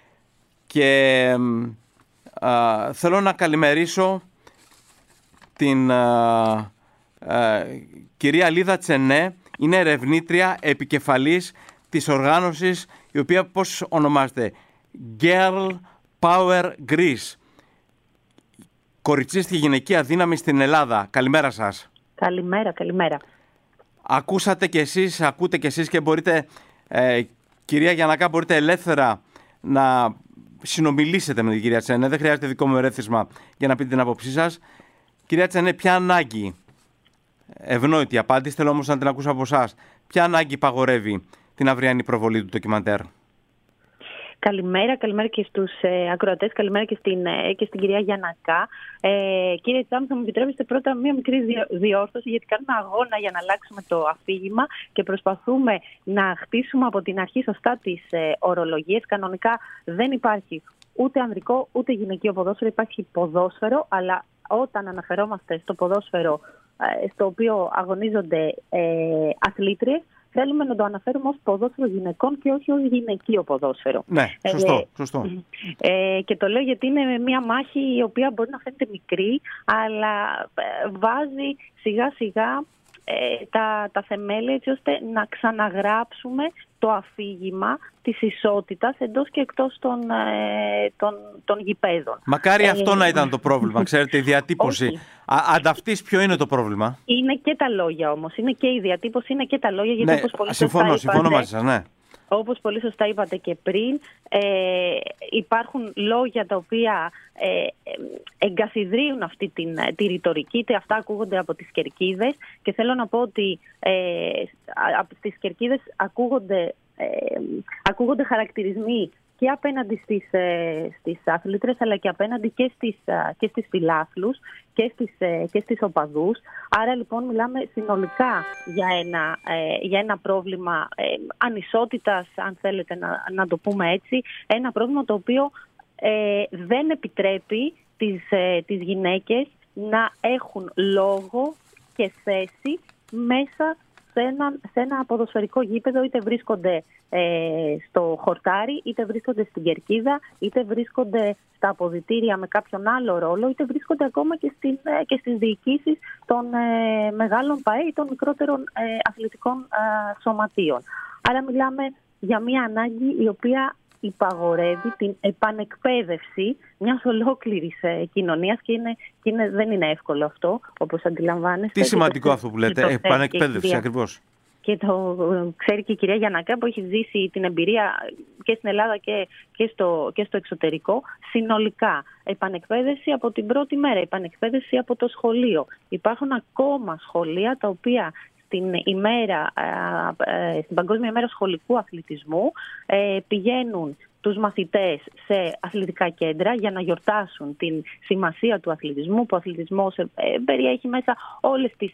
και α, θέλω να καλημερίσω την α, α, κυρία Λίδα Τσενέ, είναι ερευνήτρια επικεφαλής της οργάνωσης, η οποία πώς ονομάζεται? Girl Power Greece. Κοριτσίστικη γυναικεία δύναμη στην Ελλάδα. Καλημέρα σας. Καλημέρα, καλημέρα. Ακούσατε κι εσείς, ακούτε κι εσείς και μπορείτε, ε, κυρία Γιαννακά, μπορείτε ελεύθερα να συνομιλήσετε με την κυρία Τσενέ. Δεν χρειάζεται δικό μου ερέθισμα για να πείτε την άποψή σας. Κυρία Τσενέ, ποια ανάγκη, ευνόητη απάντηση, θέλω όμως να την ακούσω από εσάς, ποια ανάγκη παγορεύει την αυριανή προβολή του ντοκιμαντέρ? Καλημέρα, καλημέρα και στους ε, ακροατές, καλημέρα και στην, ε, και στην κυρία Γιαννακά. Ε, κύριε Τσάμ, θα μου επιτρέψετε πρώτα μία μικρή διόρθωση, γιατί κάνουμε αγώνα για να αλλάξουμε το αφήγημα και προσπαθούμε να χτίσουμε από την αρχή σωστά τις ε, ορολογίες. Κανονικά δεν υπάρχει ούτε ανδρικό ούτε γυναικείο ποδόσφαιρο, υπάρχει ποδόσφαιρο, αλλά όταν αναφερόμαστε στο ποδόσφαιρο στο οποίο αγωνίζονται ε, αθλήτριες, θέλουμε να το αναφέρουμε ως ποδόσφαιρο γυναικών και όχι ως γυναικείο ποδόσφαιρο. Ναι, σωστό. Ε, σωστό. Ε, και το λέω γιατί είναι μια μάχη η οποία μπορεί να φαίνεται μικρή, αλλά ε, βάζει σιγά σιγά ε, τα, τα θεμέλια έτσι ώστε να ξαναγράψουμε το αφήγημα της ισότητας εντός και εκτός των, ε, των, των γηπέδων. Μακάρι ε, αυτό να ήταν το πρόβλημα, ξέρετε, η διατύπωση. Α, ανταυτής ποιο είναι το πρόβλημα? Είναι και τα λόγια όμως, είναι και η διατύπωση, είναι και τα λόγια, γιατί ναι, όπως πολύ συμφωνώ, σωστά συμφωνώ είπατε, μαζί σας, ναι. Όπως πολύ σωστά είπατε και πριν, ε, υπάρχουν λόγια τα οποία ε, εγκαθιδρύουν αυτή την, τη ρητορική, είτε αυτά ακούγονται από τις κερκίδες, και θέλω να πω ότι ε, από τις κερκίδες ακούγονται, ε, ακούγονται χαρακτηρισμοί και απέναντι στις, ε, στις αθλήτρες, αλλά και απέναντι και στις, και στις φιλάθλους και στις, ε, και στις οπαδούς. Άρα λοιπόν μιλάμε συνολικά για ένα, ε, για ένα πρόβλημα ε, ανισότητας, αν θέλετε να, να το πούμε έτσι, ένα πρόβλημα το οποίο ε, δεν επιτρέπει τις, ε, τις γυναίκες να έχουν λόγο και θέση μέσα σε ένα, σε ένα ποδοσφαιρικό γήπεδο, είτε βρίσκονται ε, στο χορτάρι, είτε βρίσκονται στην κερκίδα, είτε βρίσκονται στα αποδυτήρια με κάποιον άλλο ρόλο, είτε βρίσκονται ακόμα και, στην, ε, και στις διοικήσεις των ε, μεγάλων ΠΑΕ ή των μικρότερων ε, αθλητικών ε, σωματείων. Άρα μιλάμε για μια ανάγκη η οποία υπαγορεύει την επανεκπαίδευση μιας ολόκληρης ε, κοινωνίας και, είναι, και είναι, δεν είναι εύκολο αυτό, όπως αντιλαμβάνεστε. Τι σημαντικό το, αυτό που λέτε, επανεκπαίδευση ακριβώς. Και το ξέρει και η κυρία Γιαννακά, που έχει ζήσει την εμπειρία και στην Ελλάδα και, και, στο, και στο εξωτερικό. Συνολικά, επανεκπαίδευση από την πρώτη μέρα, επανεκπαίδευση από το σχολείο. Υπάρχουν ακόμα σχολεία τα οποία στην, ημέρα, στην Παγκόσμια ημέρα σχολικού αθλητισμού πηγαίνουν τους μαθητές σε αθλητικά κέντρα για να γιορτάσουν την σημασία του αθλητισμού, που ο αθλητισμός περιέχει μέσα όλες τις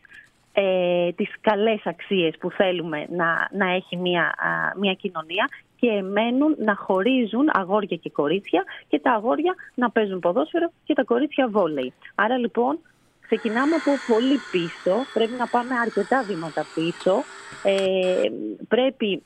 Ε, τις καλές αξίες που θέλουμε να, να έχει μια, α, μια κοινωνία, και μένουν να χωρίζουν αγόρια και κορίτσια, και τα αγόρια να παίζουν ποδόσφαιρο και τα κορίτσια βόλεϊ. Άρα λοιπόν ξεκινάμε από πολύ πίσω, πρέπει να πάμε αρκετά βήματα πίσω, ε, πρέπει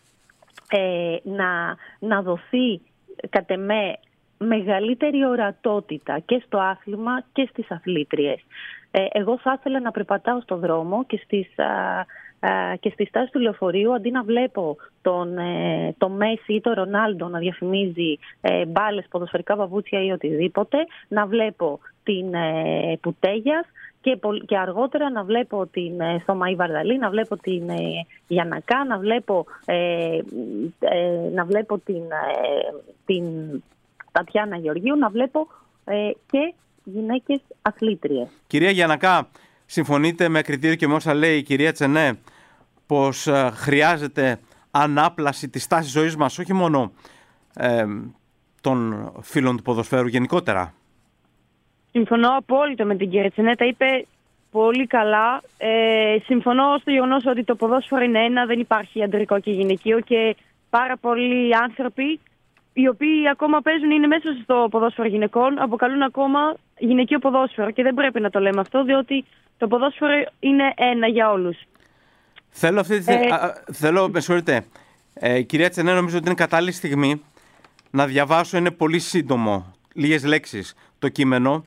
ε, να, να δοθεί κατ' εμέ μεγαλύτερη ορατότητα και στο άθλημα και στις αθλήτριες. Ε, εγώ θα ήθελα να περπατάω στον δρόμο και στις, α, α, και στις στάσεις του λεωφορείου, αντί να βλέπω τον, ε, το Μέση ή τον Ρονάλντο να διαφημίζει ε, μπάλες, ποδοσφαιρικά παπούτσια ή οτιδήποτε, να βλέπω την ε, Πουτέγιας και, και αργότερα να βλέπω την ε, Θωμαή Βαρδαλή, να βλέπω την ε, Γιαννακά, να βλέπω, ε, ε, να βλέπω την, ε, την Τατιάνα Γεωργίου, να βλέπω ε, και γυναίκες αθλήτριες. Κυρία Γιαννακά, συμφωνείτε με κριτήριο και με όσα λέει η κυρία Τσενέ, πως ε, χρειάζεται ανάπλαση της τάσης ζωής μας, όχι μόνο ε, των φίλων του ποδοσφαίρου γενικότερα? Συμφωνώ απόλυτα με την κυρία Τσενέ, τα είπε πολύ καλά. Ε, συμφωνώ στο γεγονός ότι το ποδόσφαιρο είναι ένα, δεν υπάρχει αντρικό και γυναικείο, και πάρα πολλοί άνθρωποι οι οποίοι ακόμα παίζουν, είναι μέσα στο ποδόσφαιρο γυναικών, αποκαλούν ακόμα γυναικείο ποδόσφαιρο, και δεν πρέπει να το λέμε αυτό, διότι το ποδόσφαιρο είναι ένα για όλους. Θέλω, αυτή, ε... α, θέλω με συγχωρείτε, ε, κυρία Τσενέ, νομίζω ότι είναι κατάλληλη στιγμή να διαβάσω, είναι πολύ σύντομο, λίγες λέξεις, το κείμενο,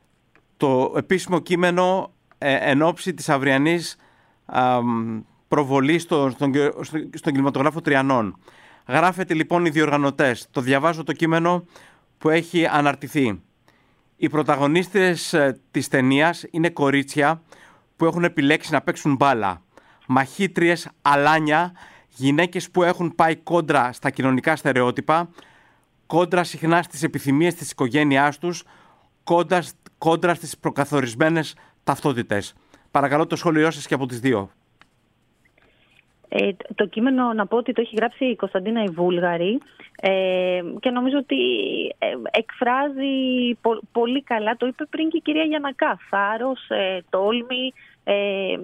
το επίσημο κείμενο ε, εν ώψη της αυριανής α, προβολής στο, στον, στον κινηματογράφο Τριανών. Γράφεται λοιπόν οι διοργανωτές. Το διαβάζω το κείμενο που έχει αναρτηθεί. Οι πρωταγωνίστες της ταινίας είναι κορίτσια που έχουν επιλέξει να παίξουν μπάλα. Μαχήτριες, αλάνια, γυναίκες που έχουν πάει κόντρα στα κοινωνικά στερεότυπα, κόντρα συχνά στις επιθυμίες της οικογένειάς τους, κόντρα, κόντρα στις προκαθορισμένες ταυτότητες. Παρακαλώ το σχόλιο σας και από τις δύο. Ε, το κείμενο, να πω ότι το έχει γράψει η Κωνσταντίνα η Βούλγαρη, ε, και νομίζω ότι ε, εκφράζει πο, πολύ καλά, το είπε πριν και η κυρία Γιαννακά, θάρρος, ε, τόλμη, ε, ε,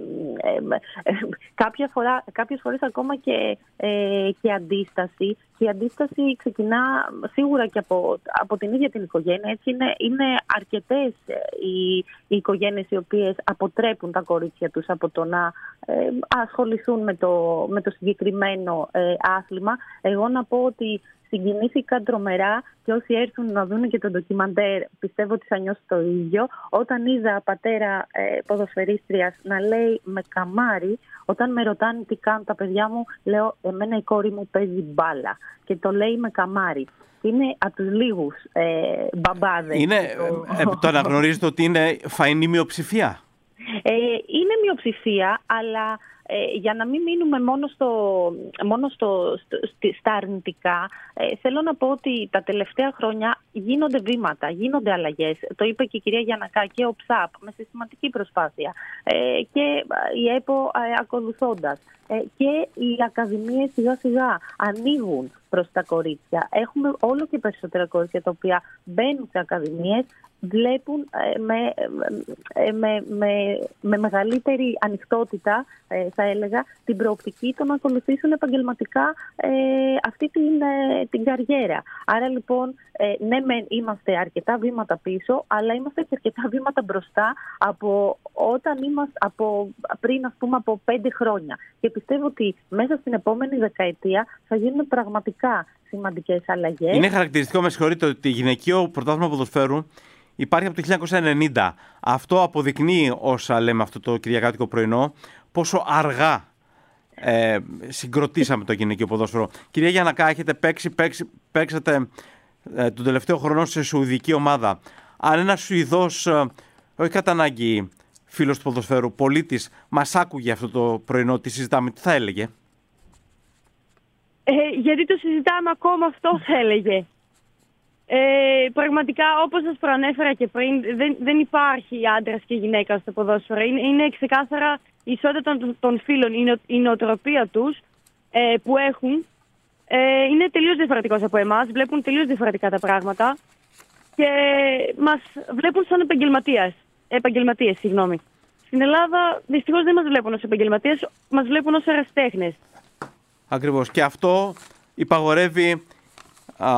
ε, κάποια φορά, κάποιες φορές ακόμα και, ε, και αντίσταση. Και η αντίσταση ξεκινά σίγουρα και από, από την ίδια την οικογένεια. Έτσι είναι, είναι αρκετές οι, οι οικογένειες οι οποίες αποτρέπουν τα κορίτσια τους από το να ε, ασχοληθούν με το, με το συγκεκριμένο ε, άθλημα. Εγώ να πω ότι συγκινήθηκα τρομερά και όσοι έρθουν να δουν και το ντοκιμαντέρ πιστεύω ότι θα νιώσουν το ίδιο. Όταν είδα πατέρα ε, ποδοσφαιρίστριας να λέει με καμάρι, όταν με ρωτάνε τι κάνουν τα παιδιά μου, λέω εμένα η κόρη μου παίζει μπάλα και το λέει με καμάρι. Είναι από τους λίγους ε, μπαμπάδες. Είναι, το... Ε, το αναγνωρίζετε ότι είναι φαϊνή μειοψηφία. Ε, είναι μειοψηφία, αλλά ε, για να μην μείνουμε μόνο, στο, μόνο στο, στο, στα αρνητικά, ε, θέλω να πω ότι τα τελευταία χρόνια γίνονται βήματα, γίνονται αλλαγές. Το είπε και η κυρία Γιαννακά και ο ΨΑΠ με συστηματική προσπάθεια ε, και η ΕΠΟ ε, ακολουθώντας. Ε, και οι ακαδημίες σιγά σιγά ανοίγουν προς τα κορίτσια. Έχουμε όλο και περισσότερα κορίτσια τα οποία μπαίνουν σε ακαδημίες, βλέπουν ε, με, ε, με, με, με μεγαλύτερη ανοιχτότητα, ε, θα έλεγα, την προοπτική το να ακολουθήσουν επαγγελματικά ε, αυτή την, ε, την καριέρα. Άρα λοιπόν, ε, ναι μεν είμαστε αρκετά βήματα πίσω, αλλά είμαστε και αρκετά βήματα μπροστά από όταν είμαστε από, πριν ας πούμε από πέντε χρόνια. Και πιστεύω ότι μέσα στην επόμενη δεκαετία θα γίνουν πραγματικά σημαντικές αλλαγές. Είναι χαρακτηριστικό, με συγχωρείτε, ότι γυναικείο πρωτάθλημα ποδοσφαίρου υπάρχει από το χίλια εννιακόσια ενενήντα. Αυτό αποδεικνύει, όσα λέμε αυτό το κυριακάτικο πρωινό, πόσο αργά ε, συγκροτήσαμε το γυναικείο ποδόσφαιρο. Κυρία Γιαννακά, έχετε παίξει, παίξει, παίξατε ε, τον τελευταίο χρόνο σε σουηδική ομάδα. Αν ένας Σουηδός, ε, όχι κατά ανάγκη φίλος του ποδοσφαίρου, πολίτης, μας άκουγε αυτό το πρωινό, τι συζητάμε, τι θα έλεγε? Ε, γιατί το συζητάμε ακόμα, αυτό θα έλεγε. Ε, πραγματικά, όπως σας προανέφερα και πριν, δεν, δεν υπάρχει άντρας και γυναίκα στο ποδόσφαιρο. Είναι, είναι ξεκάθαρα η ισότητα των, των φίλων, η, νο, η νοοτροπία τους ε, που έχουν. Ε, είναι τελείως διαφορετικός από εμάς, βλέπουν τελείως διαφορετικά τα πράγματα και μας βλέπουν σαν επαγγελματίες. Επαγγελματίες, συγγνώμη. Στην Ελλάδα δυστυχώς δεν μας βλέπουν ως επαγγελματίες, μας βλέπουν ως ερασιτέχνες. Ακριβώς. Και αυτό υπαγορεύει, α,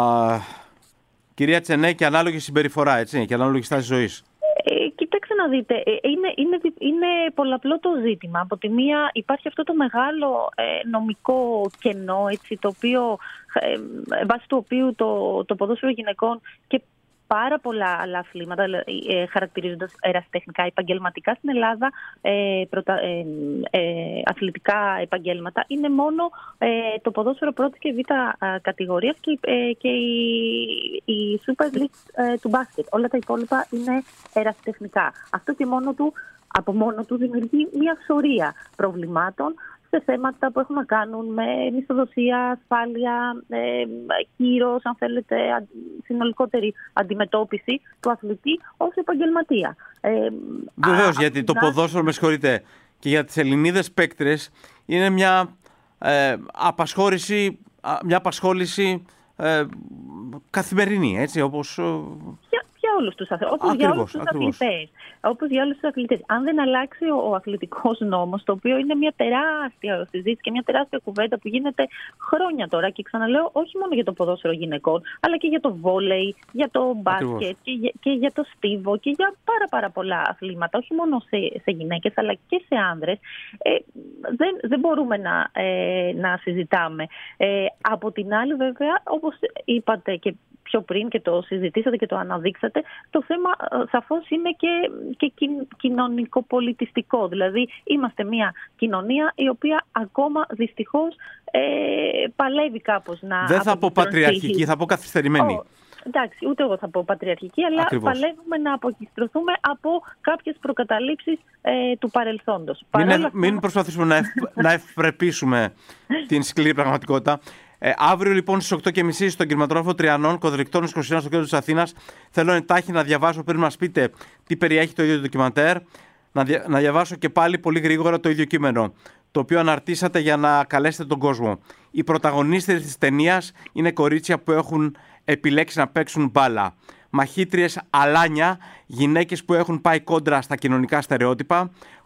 κυρία Τσενέ, και ανάλογη συμπεριφορά, έτσι, και ανάλογη στάση ζωής. Ε, κοιτάξτε να δείτε, είναι, είναι, είναι πολλαπλό το ζήτημα. Από τη μία υπάρχει αυτό το μεγάλο ε, νομικό κενό, έτσι, το οποίο, ε, βάσει του οποίου το, το ποδόσφαιρο γυναικών και πάρα πολλά άλλα αθλήματα ε, χαρακτηρίζοντας ερασιτεχνικά, επαγγελματικά στην Ελλάδα, ε, πρωτα, ε, ε, αθλητικά επαγγέλματα, είναι μόνο ε, το ποδόσφαιρο πρώτη και β' κατηγορίας και, ε, και η, η Super League ε, του μπάσκετ. Όλα τα υπόλοιπα είναι ερασιτεχνικά. Αυτό και μόνο του, από μόνο του δημιουργεί μια σωρία προβλημάτων σε θέματα που έχουν να κάνουν με μισθοδοσία, ασφάλεια, ε, κύρος, αν θέλετε, συνολικότερη αντιμετώπιση του αθλητή ως επαγγελματία. Ε, Βεβαίως, γιατί το ποδόσφαιρο, με συγχωρείτε, και για τις Ελληνίδες παίκτρες είναι μια ε, απασχόληση, μια απασχόληση ε, καθημερινή, έτσι, όπως... Για, για όλους τους αθλητές, όπως για όλους τους αθλητές. Όπως για όλους τους αθλητές. Αν δεν αλλάξει ο, ο αθλητικός νόμος, το οποίο είναι μια τεράστια συζήτηση και μια τεράστια κουβέντα που γίνεται χρόνια τώρα, και ξαναλέω, όχι μόνο για το ποδόσφαιρο γυναικών, αλλά και για το βόλεϊ, για το μπάσκετ και για, και για το στίβο και για πάρα πάρα πολλά αθλήματα, όχι μόνο σε, σε γυναίκες αλλά και σε άνδρες, ε, δεν, δεν μπορούμε να, ε, να συζητάμε. Ε, από την άλλη, βέβαια, όπως είπατε και πιο πριν και το συζητήσατε και το αναδείξατε, το θέμα σαφώς είναι και, και κοινωνικοπολιτιστικό. Δηλαδή είμαστε μια κοινωνία η οποία ακόμα δυστυχώς ε, παλεύει κάπως να... Δεν θα πω πατριαρχική, θα πω καθυστερημένη. Oh, εντάξει, ούτε εγώ θα πω πατριαρχική, αλλά Ακριβώς. παλεύουμε να αποκιστρωθούμε από κάποιες προκαταλήψεις ε, του παρελθόντος. Μην, Παρόλα μην αυτά... προσπαθήσουμε να, ευ, να ευπρεπίσουμε την σκληρή πραγματικότητα. Ε, αύριο λοιπόν στις οκτώ και μισή στον κινηματογράφο Τριανών, Κοδρυκτών είκοσι ένα στο κέντρο της Αθήνας, θέλω εντάχει να διαβάσω πριν μας πείτε τι περιέχει το ίδιο το ντοκιμαντέρ, να, δια, να διαβάσω και πάλι πολύ γρήγορα το ίδιο κείμενο, το οποίο αναρτήσατε για να καλέσετε τον κόσμο. Οι πρωταγωνίστες της ταινίας είναι κορίτσια που έχουν επιλέξει να παίξουν μπάλα. Μαχήτριες αλάνια, γυναίκες που έχουν πάει κόντρα στα κοινωνικά στερεότυπα,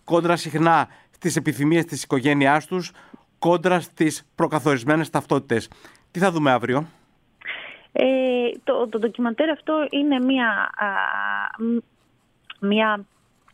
κόντρα συχνά στις επιθυμίες της οικογένειάς τους, κόντρα στις προκαθορισμένες ταυτότητες. Τι θα δούμε αύριο? Ε, το, το ντοκιμαντέρ αυτό είναι μια, α, μια,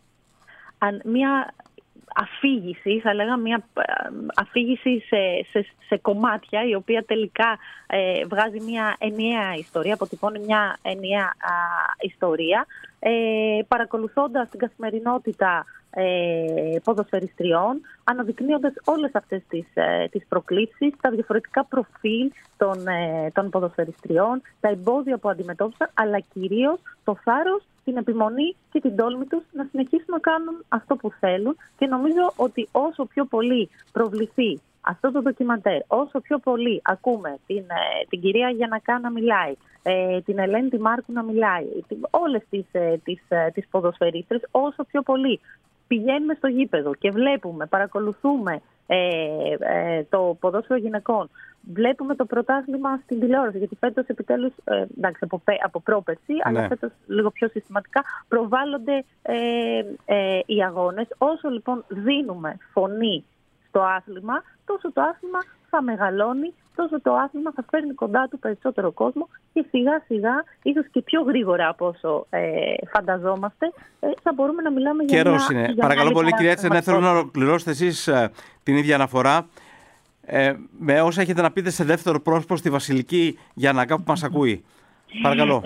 α, μια αφήγηση, θα λέγα μια αφήγηση σε, σε, σε κομμάτια, η οποία τελικά ε, βγάζει μια ενιαία ιστορία, αποτυπώνει μια ενιαία α, ιστορία, ε, παρακολουθώντας την καθημερινότητα ε, ποδοσφαιριστριών, αναδεικνύοντας όλες αυτές τις, ε, τις προκλήσεις, τα διαφορετικά προφίλ των, ε, των ποδοσφαιριστριών, τα εμπόδια που αντιμετώπισαν, αλλά κυρίως το θάρρος, την επιμονή και την τόλμη τους να συνεχίσουν να κάνουν αυτό που θέλουν, και νομίζω ότι όσο πιο πολύ προβληθεί αυτό το ντοκιμαντέρ, όσο πιο πολύ ακούμε την, ε, την κυρία Γιαννακά να μιλάει, ε, την Ελένη τη Μάρκου να μιλάει, την, όλες τις, ε, τις, ε, τις ποδοσφαιρίστρες, όσο πιο πολύ πηγαίνουμε στο γήπεδο και βλέπουμε, παρακολουθούμε ε, ε, το ποδόσφαιρο γυναικών, βλέπουμε το πρωτάθλημα στην τηλεόραση, γιατί φέτος επιτέλους, ε, εντάξει, από, από πρόπερση, ναι, αλλά φέτος λίγο πιο συστηματικά προβάλλονται ε, ε, οι αγώνες. Όσο λοιπόν δίνουμε φωνή στο άθλημα, τόσο το άθλημα θα μεγαλώνει, τόσο το άθλημα θα φέρνει κοντά του περισσότερο κόσμο, και σιγά σιγά, ίσως και πιο γρήγορα από όσο ε, φανταζόμαστε, ε, θα μπορούμε να μιλάμε για Καιρός μια... είναι. Για Παρακαλώ πολύ, κυρία Τσενέ, θέλω να ολοκληρώσετε εσείς ε, την ίδια αναφορά ε, με όσα έχετε να πείτε σε δεύτερο πρόσωπο στη Βασιλική Γιαννακά που μας ακούει. Παρακαλώ.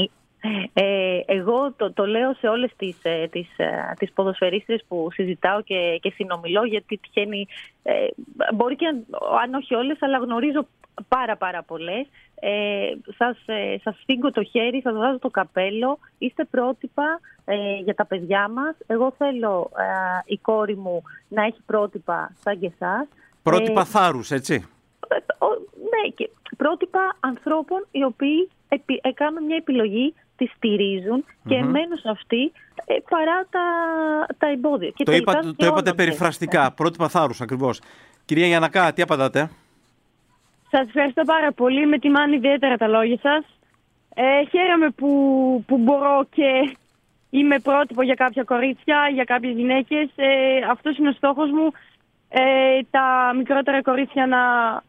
Ε, εγώ το, το λέω σε όλες τις, ε, τις, ε, τις ποδοσφαιρίστρες που συζητάω και, και συνομιλώ, γιατί τυχαίνει, ε, μπορεί και αν, αν όχι όλες, αλλά γνωρίζω πάρα πάρα πολλές. Ε, σας, ε, σας φύγω το χέρι, σας βάζω το καπέλο, είστε πρότυπα ε, για τα παιδιά μας. Εγώ θέλω ε, η κόρη μου να έχει πρότυπα σαν και εσάς. Πρότυπα ε, θάρρους, έτσι. Ε, ναι, και πρότυπα ανθρώπων οι οποίοι επι, ε, κάνουν μια επιλογή, τη στηρίζουν και mm-hmm. μένουν σε αυτή ε, παρά τα, τα εμπόδια. Και το είπα, το, το είπατε περιφραστικά, ναι. Πρότυπα θάρρους ακριβώς. Κυρία Γιαννακά, τι απαντάτε? Σας ευχαριστώ πάρα πολύ, με τιμάνε ιδιαίτερα τα λόγια σας. Ε, χαίρομαι που, που μπορώ και είμαι πρότυπο για κάποια κορίτσια, για κάποιες γυναίκες. Ε, αυτός είναι ο στόχος μου, ε, τα μικρότερα κορίτσια να,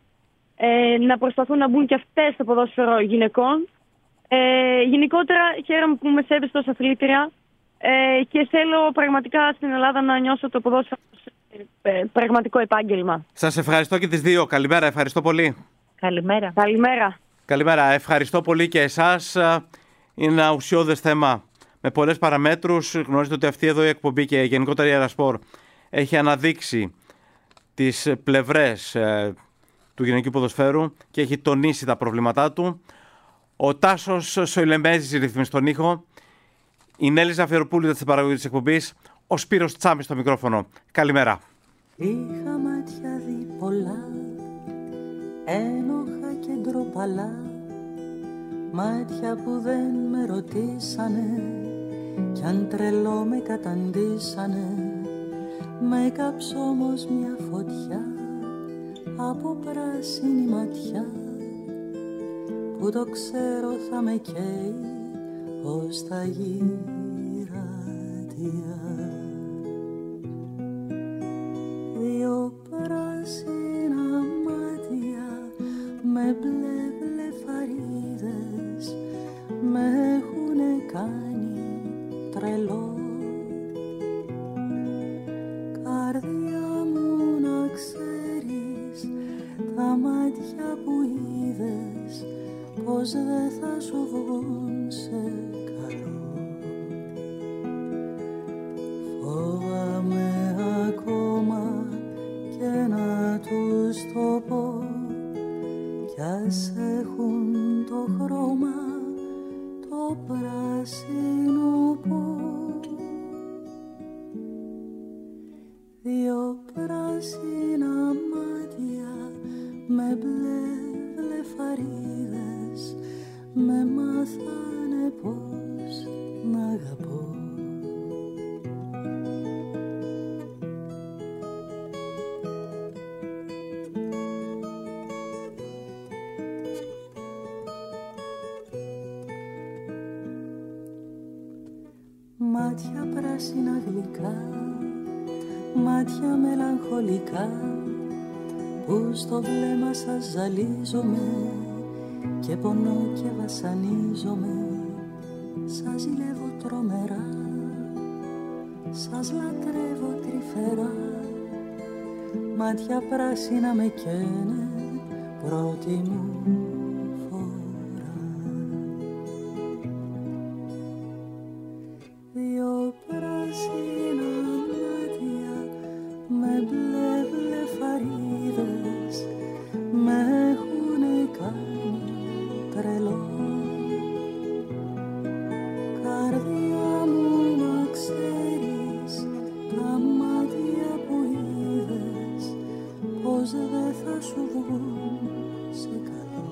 ε, να προσπαθούν να μπουν και αυτές στο ποδόσφαιρο γυναικών. Ε, γενικότερα χαίρομαι που είμαι σέβεστος ως αθλήτρια ε, και θέλω πραγματικά στην Ελλάδα να νιώσω το ποδόσφαιρο ε, πραγματικό επάγγελμα. Σας ευχαριστώ και τις δύο. Καλημέρα, ευχαριστώ πολύ. Καλημέρα. Καλημέρα. Καλημέρα, ευχαριστώ πολύ και εσάς. Είναι ένα ουσιώδες θέμα με πολλές παραμέτρους. Γνωρίζετε ότι αυτή εδώ η εκπομπή και γενικότερα η Ερασπορ έχει αναδείξει τις πλευρές ε, του γυναικείου ποδοσφαίρου και έχει τονίσει τα προβλήματά του. Ο Τάσος Σοηλεμέζης ρυθμίζει στον ήχο, η Νέλη Ζαφιεροπούλου στην παραγωγή της εκπομπής, ο Σπύρος Τσάμις στο μικρόφωνο. Καλημέρα. Είχα μάτια δει πολλά, ένοχα και ντροπαλά, μάτια που δεν με ρωτήσανε κι αν τρελό με καταντήσανε. Με έκαψε όμως μια φωτιά από πράσινη ματιά, που το ξέρω θα με καίει ως τα γυρατιά. Δύο πράσινα μάτια με μπλε βλεφαρίδες με έχουνε κάνει τρελό. Καρδιά μου να ξέρεις, τα μάτια που είδες πως δεν θα σου βγουν σε καλό. Φοβάμαι ακόμα και να τους το πω, κι ας έχουν το χρώμα το πράσινο πω. Δύο πράσινα μάτια με μπλε βλεφαρίδες με μάθανε πως να αγαπώ. Μάτια πράσινα γλυκά μάτια μελαγχολικά που στο βλέμμα σας ζαλίζομαι και πονώ και βασανίζομαι. Σας ζηλεύω τρομερά, σας λατρεύω τρυφερά. Μάτια πράσινα με καίνε πρώτη μου φορά. Δυο πράσινα μάτια με μπλε βλεφαρίδες με έχουνε κάνει τρελό. Καρδιά μου να ξέρεις, τα μάτια που είδες πως δεν θα σου βγουν σε καλό.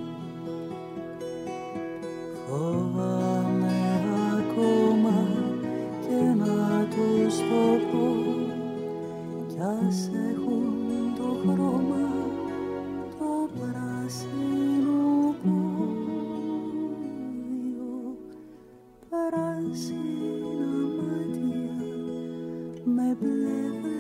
Φοβάμαι ακόμα και να τους το πω κι ας έχουν το χρώμα το πράσινο πόδιο. Πράσινα μάτια με μπλε